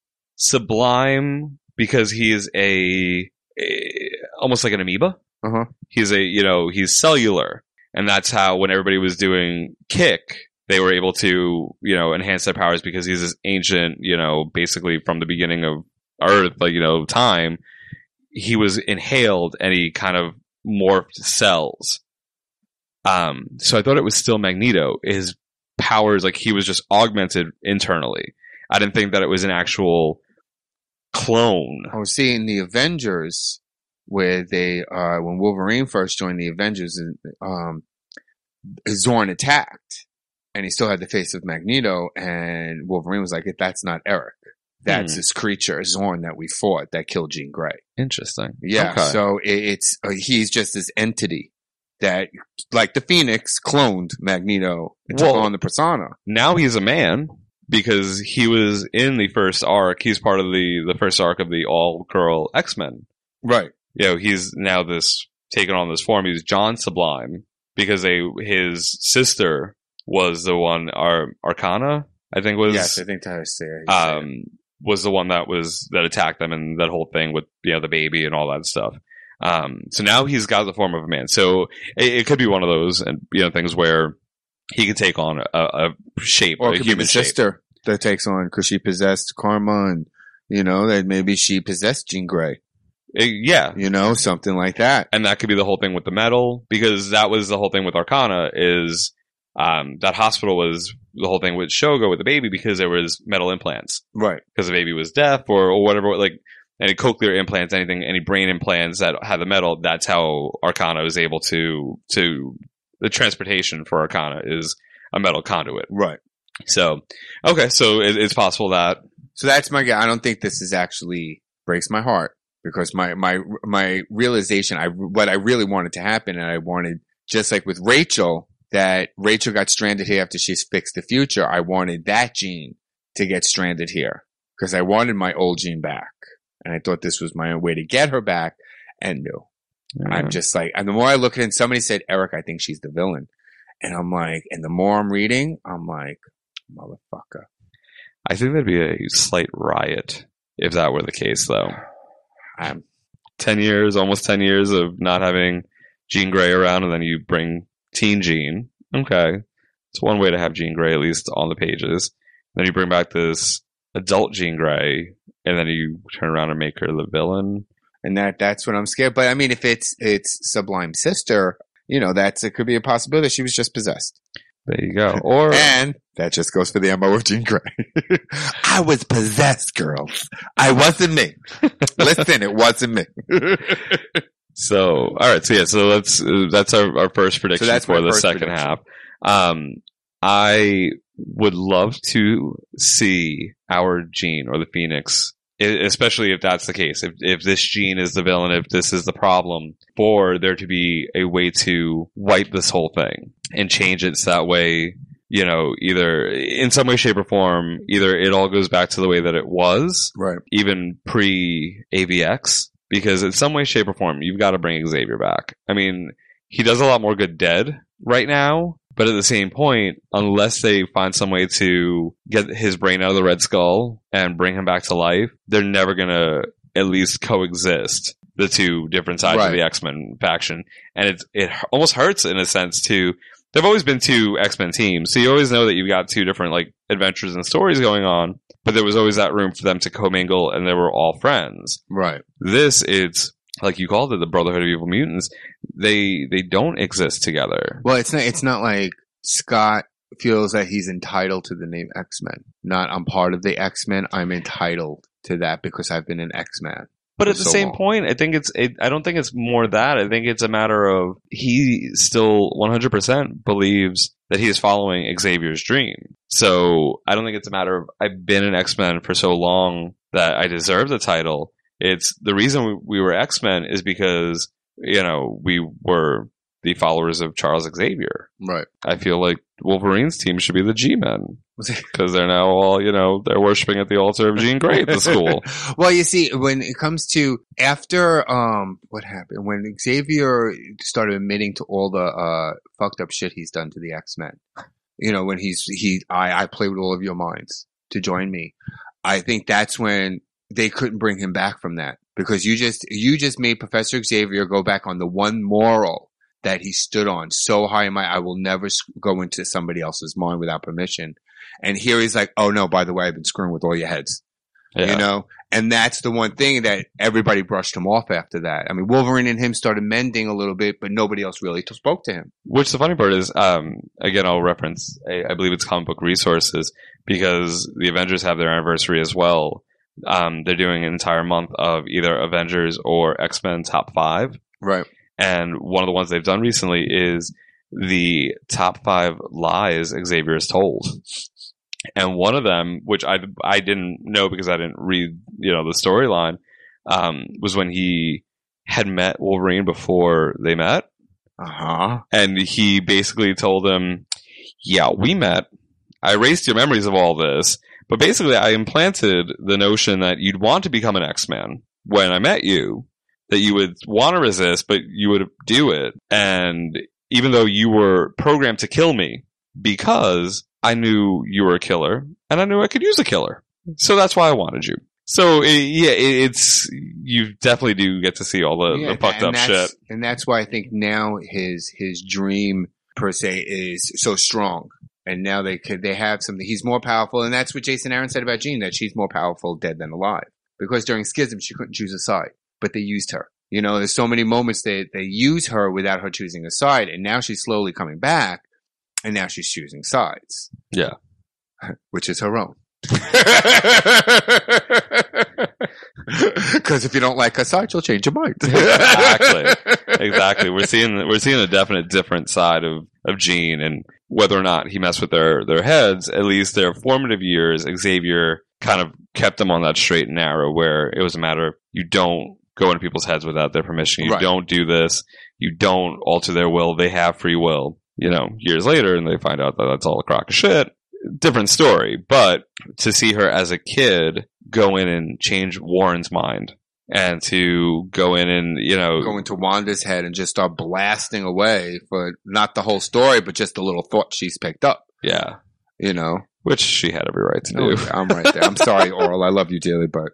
Sublime, because he is almost like an amoeba. Uh-huh. He's cellular. And that's how, when everybody was doing Kick, they were able to, enhance their powers, because he's this ancient, basically from the beginning of Earth, time, he was inhaled and he kind of morphed cells. So I thought it was still Magneto. His powers, he was just augmented internally. I didn't think that it was an actual clone. I was seeing the Avengers, where they, when Wolverine first joined the Avengers, Zorn attacked, and he still had the face of Magneto, and Wolverine was like, "That's not Eric. That's this creature, Zorn, that we fought that killed Jean Grey." Interesting. Yeah, Okay. so it's he's just this entity that, like the Phoenix, cloned Magneto and took on the persona. Now he's a man, because he was in the first arc. He's part of the first arc of the all-girl X-Men. Right. He's now taken on this form. He's John Sublime, because his sister was the one, Arcana, I think was. Yes, I think that's was the one that attacked them, and that whole thing with the baby and all that stuff. So now he's got the form of a man. So it could be one of those things where he could take on a shape, or a it could human be the shape. sister that takes on, because she possessed Karma, and That maybe she possessed Jean Grey. Yeah. Something like that. And that could be the whole thing with the metal, because that was the whole thing with Arcana is, that hospital was the whole thing with Shogo with the baby, because there was metal implants. Right. Because the baby was deaf or whatever, like any cochlear implants, anything, any brain implants that had the metal. That's how Arcana was able to the transportation for Arcana is a metal conduit. Right. So, okay. So it's possible that. So that's my guy. I don't think this is actually breaks my heart, because my realization, what I really wanted to happen, and I wanted, just like with Rachel, that Rachel got stranded here after she's fixed the future. I wanted that Jean to get stranded here, because I wanted my old Jean back. And I thought this was my own way to get her back, and no. I'm just like, and the more I look at it, somebody said, Eric, I think she's the villain. And I'm like, and the more I'm reading, I'm like, motherfucker. I think there'd be a slight riot if that were the case, though. 10 years, almost 10 years of not having Jean Grey around, and then you bring Teen Jean. Okay. It's one way to have Jean Grey, at least on the pages. Then you bring back this adult Jean Grey, and then you turn around and make her the villain. And that's what I'm scared. But I mean, if it's Sublime's sister, it could be a possibility. She was just possessed. There you go. And that just goes for the MO of Jean Grey. I was possessed, girls. I wasn't me. Listen, it wasn't me. So, all right. So yeah. So that's our first prediction for the second half. I would love to see our Jean or the Phoenix, especially if that's the case. If this Jean is the villain, if this is the problem, for there to be a way to wipe this whole thing and change it so that way, either in some way, shape, or form, either it all goes back to the way that it was, right, even pre-AVX, because in some way, shape, or form, you've got to bring Xavier back. I mean, he does a lot more good dead right now, but at the same point, unless they find some way to get his brain out of the Red Skull and bring him back to life, they're never going to at least coexist, the two different sides of the X-Men faction. And it almost hurts in a sense to... There've always been two X-Men teams, so you always know that you've got two different adventures and stories going on, but there was always that room for them to commingle, and they were all friends. Right. This, it's like you called it, the Brotherhood of Evil Mutants. They don't exist together. Well, it's not like Scott feels that he's entitled to the name X-Men. Not, I'm part of the X-Men, I'm entitled to that because I've been an X-Man. But at the same point, I think I don't think it's more that. I think it's a matter of he still 100% believes that he is following Xavier's dream. So I don't think it's a matter of I've been an X-Men for so long that I deserve the title. It's the reason we were X-Men is because, we were the followers of Charles Xavier. Right. I feel like Wolverine's team should be the G-Men. Because they're now all, they're worshiping at the altar of Jean Grey at the school. Well, you see, when it comes to after, what happened? When Xavier started admitting to all the, fucked up shit he's done to the X-Men. When I play with all of your minds to join me. I think that's when they couldn't bring him back from that. Because you just made Professor Xavier go back on the one moral that he stood on so high in I will never go into somebody else's mind without permission. And here he's like, oh no, by the way, I've been screwing with all your heads. Yeah. And that's the one thing that everybody brushed him off after that. I mean, Wolverine and him started mending a little bit, but nobody else really spoke to him. Which the funny part is, again, I'll reference, I believe it's Comic Book Resources, because the Avengers have their anniversary as well. They're doing an entire month of either Avengers or X-Men top 5. Right. And one of the ones they've done recently is the top 5 lies Xavier has told. And one of them, which I didn't know because I didn't read, the storyline, was when he had met Wolverine before they met. Uh-huh. And he basically told him, yeah, we met. I erased your memories of all this. But basically, I implanted the notion that you'd want to become an X-Man when I met you. That you would want to resist, but you would do it. And even though you were programmed to kill me, because I knew you were a killer, and I knew I could use a killer. So that's why I wanted you. So, it's you definitely do get to see all the fucked up shit. And that's why I think now his dream, per se, is so strong. And now they have something. He's more powerful, and that's what Jason Aaron said about Jean, that she's more powerful dead than alive. because during Schism she couldn't choose a side, but they used her. You know, there's so many moments they use her without her choosing a side, and now she's slowly coming back, and now she's choosing sides. Yeah. Which is her own. Because if you don't like her side, she'll change your mind. Exactly. We're seeing a definite different side of Jean, and whether or not he messed with their heads, at least their formative years, Xavier kind of kept them on that straight and narrow, where it was a matter of you don't go into people's heads without their permission. You don't do this. You don't alter their will. They have free will. You know, years later, and they find out that that's all a crock of shit. Different story. But to see her as a kid go in and change Warren's mind, and to go in and, you know, go into Wanda's head and just start blasting away for not the whole story, but just the little thought she's picked up. Yeah. You know? Which she had every right to do. I'm right there. I'm sorry, Oral. I love you dearly, but.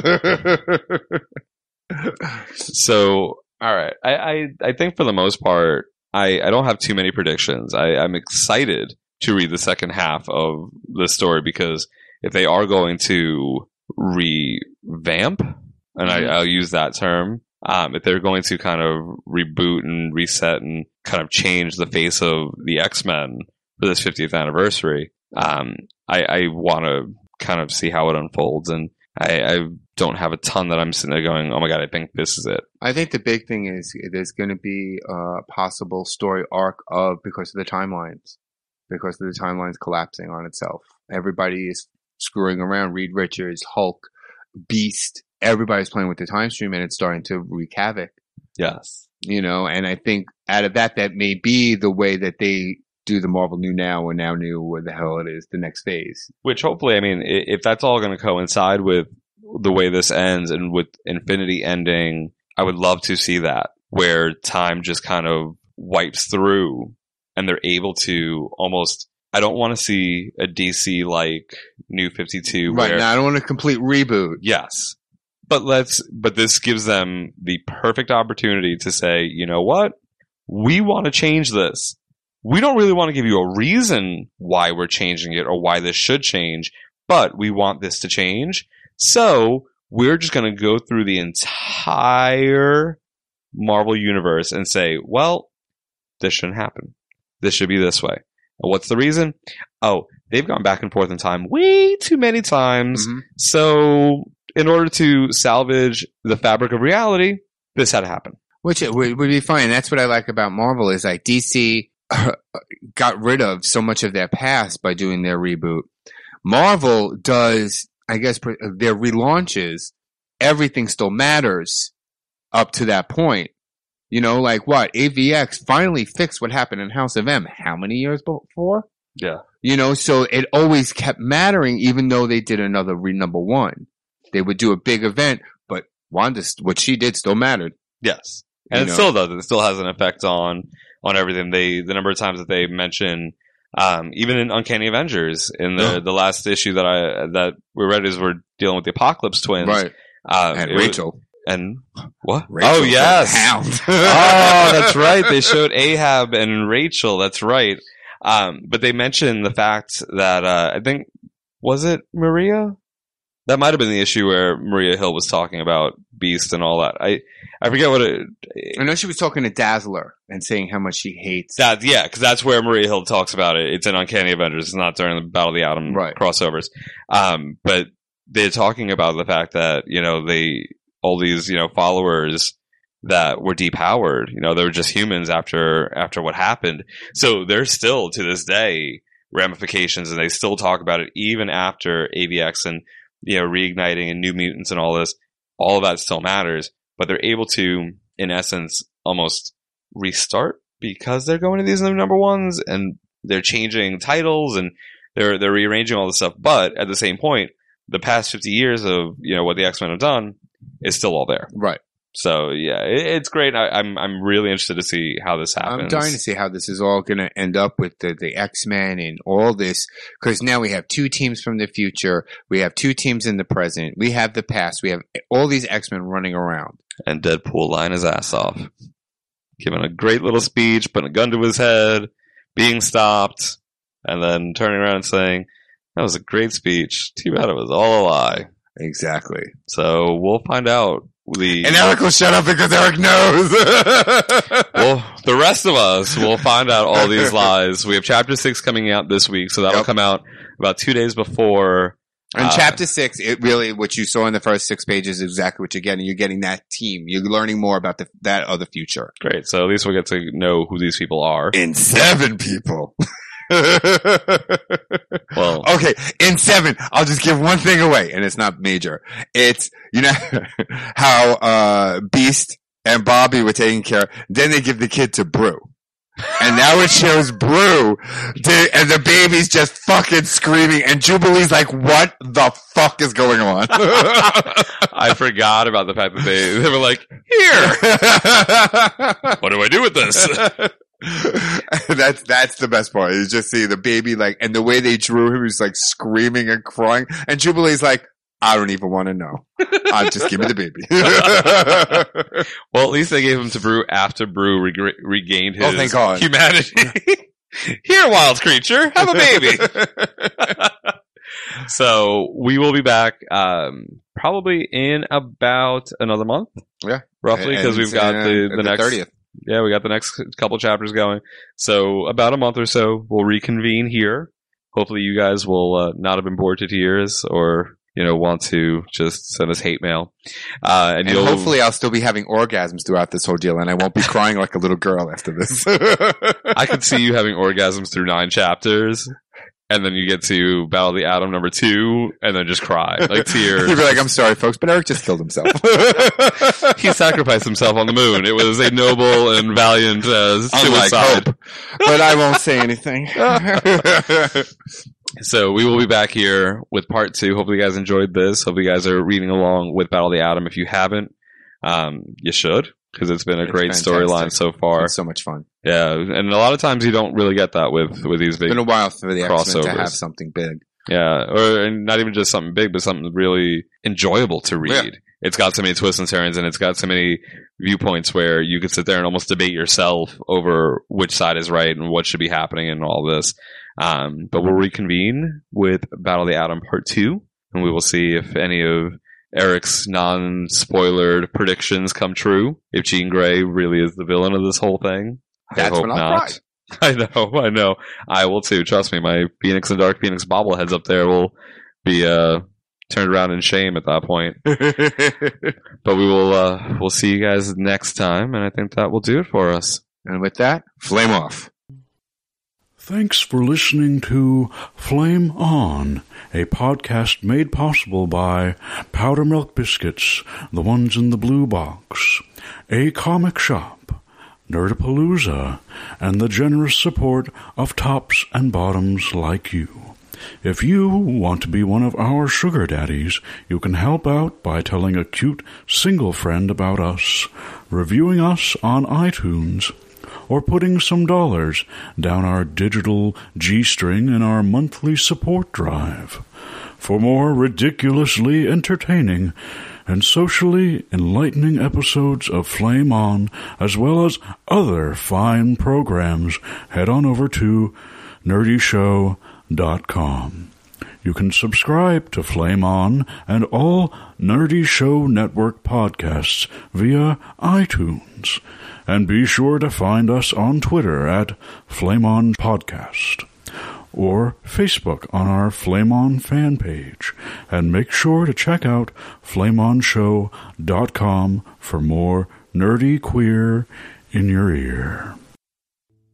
So, all right. I think for the most part, I don't have too many predictions. I'm excited to read the second half of the story, because if they are going to revamp, and I'll use that term, if they're going to kind of reboot and reset and kind of change the face of the X-Men for this 50th anniversary, I want to kind of see how it unfolds, and I don't have a ton that I'm sitting there going, oh my god, I think this is it. I think the big thing is there's going to be a possible story arc because of the timelines collapsing on itself. Everybody is screwing around. Reed Richards, Hulk, Beast, everybody's playing with the time stream, and it's starting to wreak havoc. Yes. You know, and I think out of that may be the way that they do the Marvel New Now, or Now New, where the hell it is, the next phase. Which hopefully, I mean, if that's all going to coincide with the way this ends, and with Infinity ending, I would love to see that, where time just kind of wipes through, and they're able to almost, I don't want to see a DC like New 52. Right, now I don't want a complete reboot. Yes. But this gives them the perfect opportunity to say, you know what? We want to change this. We don't really want to give you a reason why we're changing it or why this should change, but we want this to change. So we're just going to go through the entire Marvel universe and say, well, this shouldn't happen. This should be this way. And what's the reason? Oh, they've gone back and forth in time way too many times. Mm-hmm. So in order to salvage the fabric of reality, this had to happen. Which it would be fine. That's what I like about Marvel, is like DC got rid of so much of their past by doing their reboot. Marvel does, I guess, their relaunches. Everything still matters up to that point. You know, like what? AVX finally fixed what happened in House of M. How many years before? Yeah. You know, so it always kept mattering, even though they did another number one. They would do a big event, but Wanda, what she did still mattered. Yes. And it still does. It still has an effect on everything. The number of times that they mention, even in Uncanny Avengers, in the last issue that we read, is we're dealing with the Apocalypse twins. Right. And Rachel. And what? Rachel, oh, yes. Hound. Oh, that's right. They showed Ahab and Rachel. That's right. But they mentioned the fact that, I think, was it Maria? That might have been the issue where Maria Hill was talking about Beast and all that. I forget what it... I know she was talking to Dazzler and saying how much she hates... that. Yeah, because that's where Maria Hill talks about it. It's in Uncanny Avengers. It's not during the Battle of the Atom crossovers. But they're talking about the fact that, you know, all these, you know, followers that were depowered, you know, they were just humans after what happened. So there's still, to this day, ramifications, and they still talk about it even after AVX and, you know, reigniting and New Mutants and all this. All of that still matters, but they're able to, in essence, almost restart because they're going to these number ones and they're changing titles and they're rearranging all this stuff. But at the same point, the past 50 years of, you know, what the X-Men have done is still all there. Right. So yeah, it's great. I'm really interested to see how this happens. I'm dying to see how this is all going to end up with the X-Men and all this, because now we have two teams from the future, we have two teams in the present, we have the past, we have all these X-Men running around. And Deadpool lying his ass off, giving a great little speech, putting a gun to his head, being stopped, and then turning around and saying, "That was a great speech. Too bad it was all a lie." Exactly. So we'll find out. And Eric will shut up because Eric knows. Well, the rest of us will find out all these lies. We have Chapter 6 coming out this week, so that'll come out about 2 days before. And Chapter 6, it really, what you saw in the first 6 pages is exactly what you're getting. You're getting that team. You're learning more about that other future. Great. So at least we'll get to know who these people are. In 7 people. Well, okay, in 7, I'll just give one thing away, and it's not major. It's, you know, how, Beast and Bobby were taking care, then they give the kid to Brew. And now it shows Brew, and the baby's just fucking screaming, and Jubilee's like, what the fuck is going on? I forgot about the fact that they were like, here! What do I do with this? That's the best part. You just see the baby like, and the way they drew him, he's like screaming and crying, and Jubilee's like, I don't even want to know. Just give me the baby. Well, at least they gave him to Brew after Brew regained his thank God. humanity. Here, wild creature, have a baby. So we will be back probably in about another month. Yeah, roughly, because we've got the next 30th. Yeah, we got the next couple chapters going. So about a month or so, we'll reconvene here. Hopefully you guys will not have been bored to tears or, you know, want to just send us hate mail. And hopefully I'll still be having orgasms throughout this whole deal and I won't be crying like a little girl after this. I could see you having orgasms through 9 chapters. And then you get to Battle of the Atom number 2, and then just cry. Like tears. You'd be like, I'm sorry, folks, but Eric just killed himself. He sacrificed himself on the moon. It was a noble and valiant suicide. Hope, but I won't say anything. So we will be back here with part 2. Hopefully you guys enjoyed this. Hopefully you guys are reading along with Battle of the Atom. If you haven't, you should, because it's been a great storyline so far. It's so much fun. Yeah, and a lot of times you don't really get that with these big. It's been a while for the X-Men to crossovers. have something big. Yeah, or not even just something big, but something really enjoyable to read. Yeah. It's got so many twists and turns, and it's got so many viewpoints where you could sit there and almost debate yourself over which side is right and what should be happening and all this. But we'll reconvene with Battle of the Atom Part 2, and we will see if any of Eric's non-spoilered predictions come true. If Jean Grey really is the villain of this whole thing. That's I hope when I'll not. cry. I know. I will too. Trust me, my Phoenix and Dark Phoenix bobbleheads up there will be turned around in shame at that point. But we will we'll see you guys next time, and I think that will do it for us. And with that, flame off. Thanks for listening to Flame On, a podcast made possible by Powder Milk Biscuits, the ones in the blue box, A Comic Shop, Nerdapalooza, and the generous support of tops and bottoms like you. If you want to be one of our sugar daddies, you can help out by telling a cute single friend about us, reviewing us on iTunes, or putting some dollars down our digital G-string in our monthly support drive. For more ridiculously entertaining and socially enlightening episodes of Flame On, as well as other fine programs, head on over to nerdyshow.com. You can subscribe to Flame On and all Nerdy Show Network podcasts via iTunes. And be sure to find us on Twitter at Flame On Podcast or Facebook on our Flame On fan page. And make sure to check out flameonshow.com for more nerdy queer in your ear.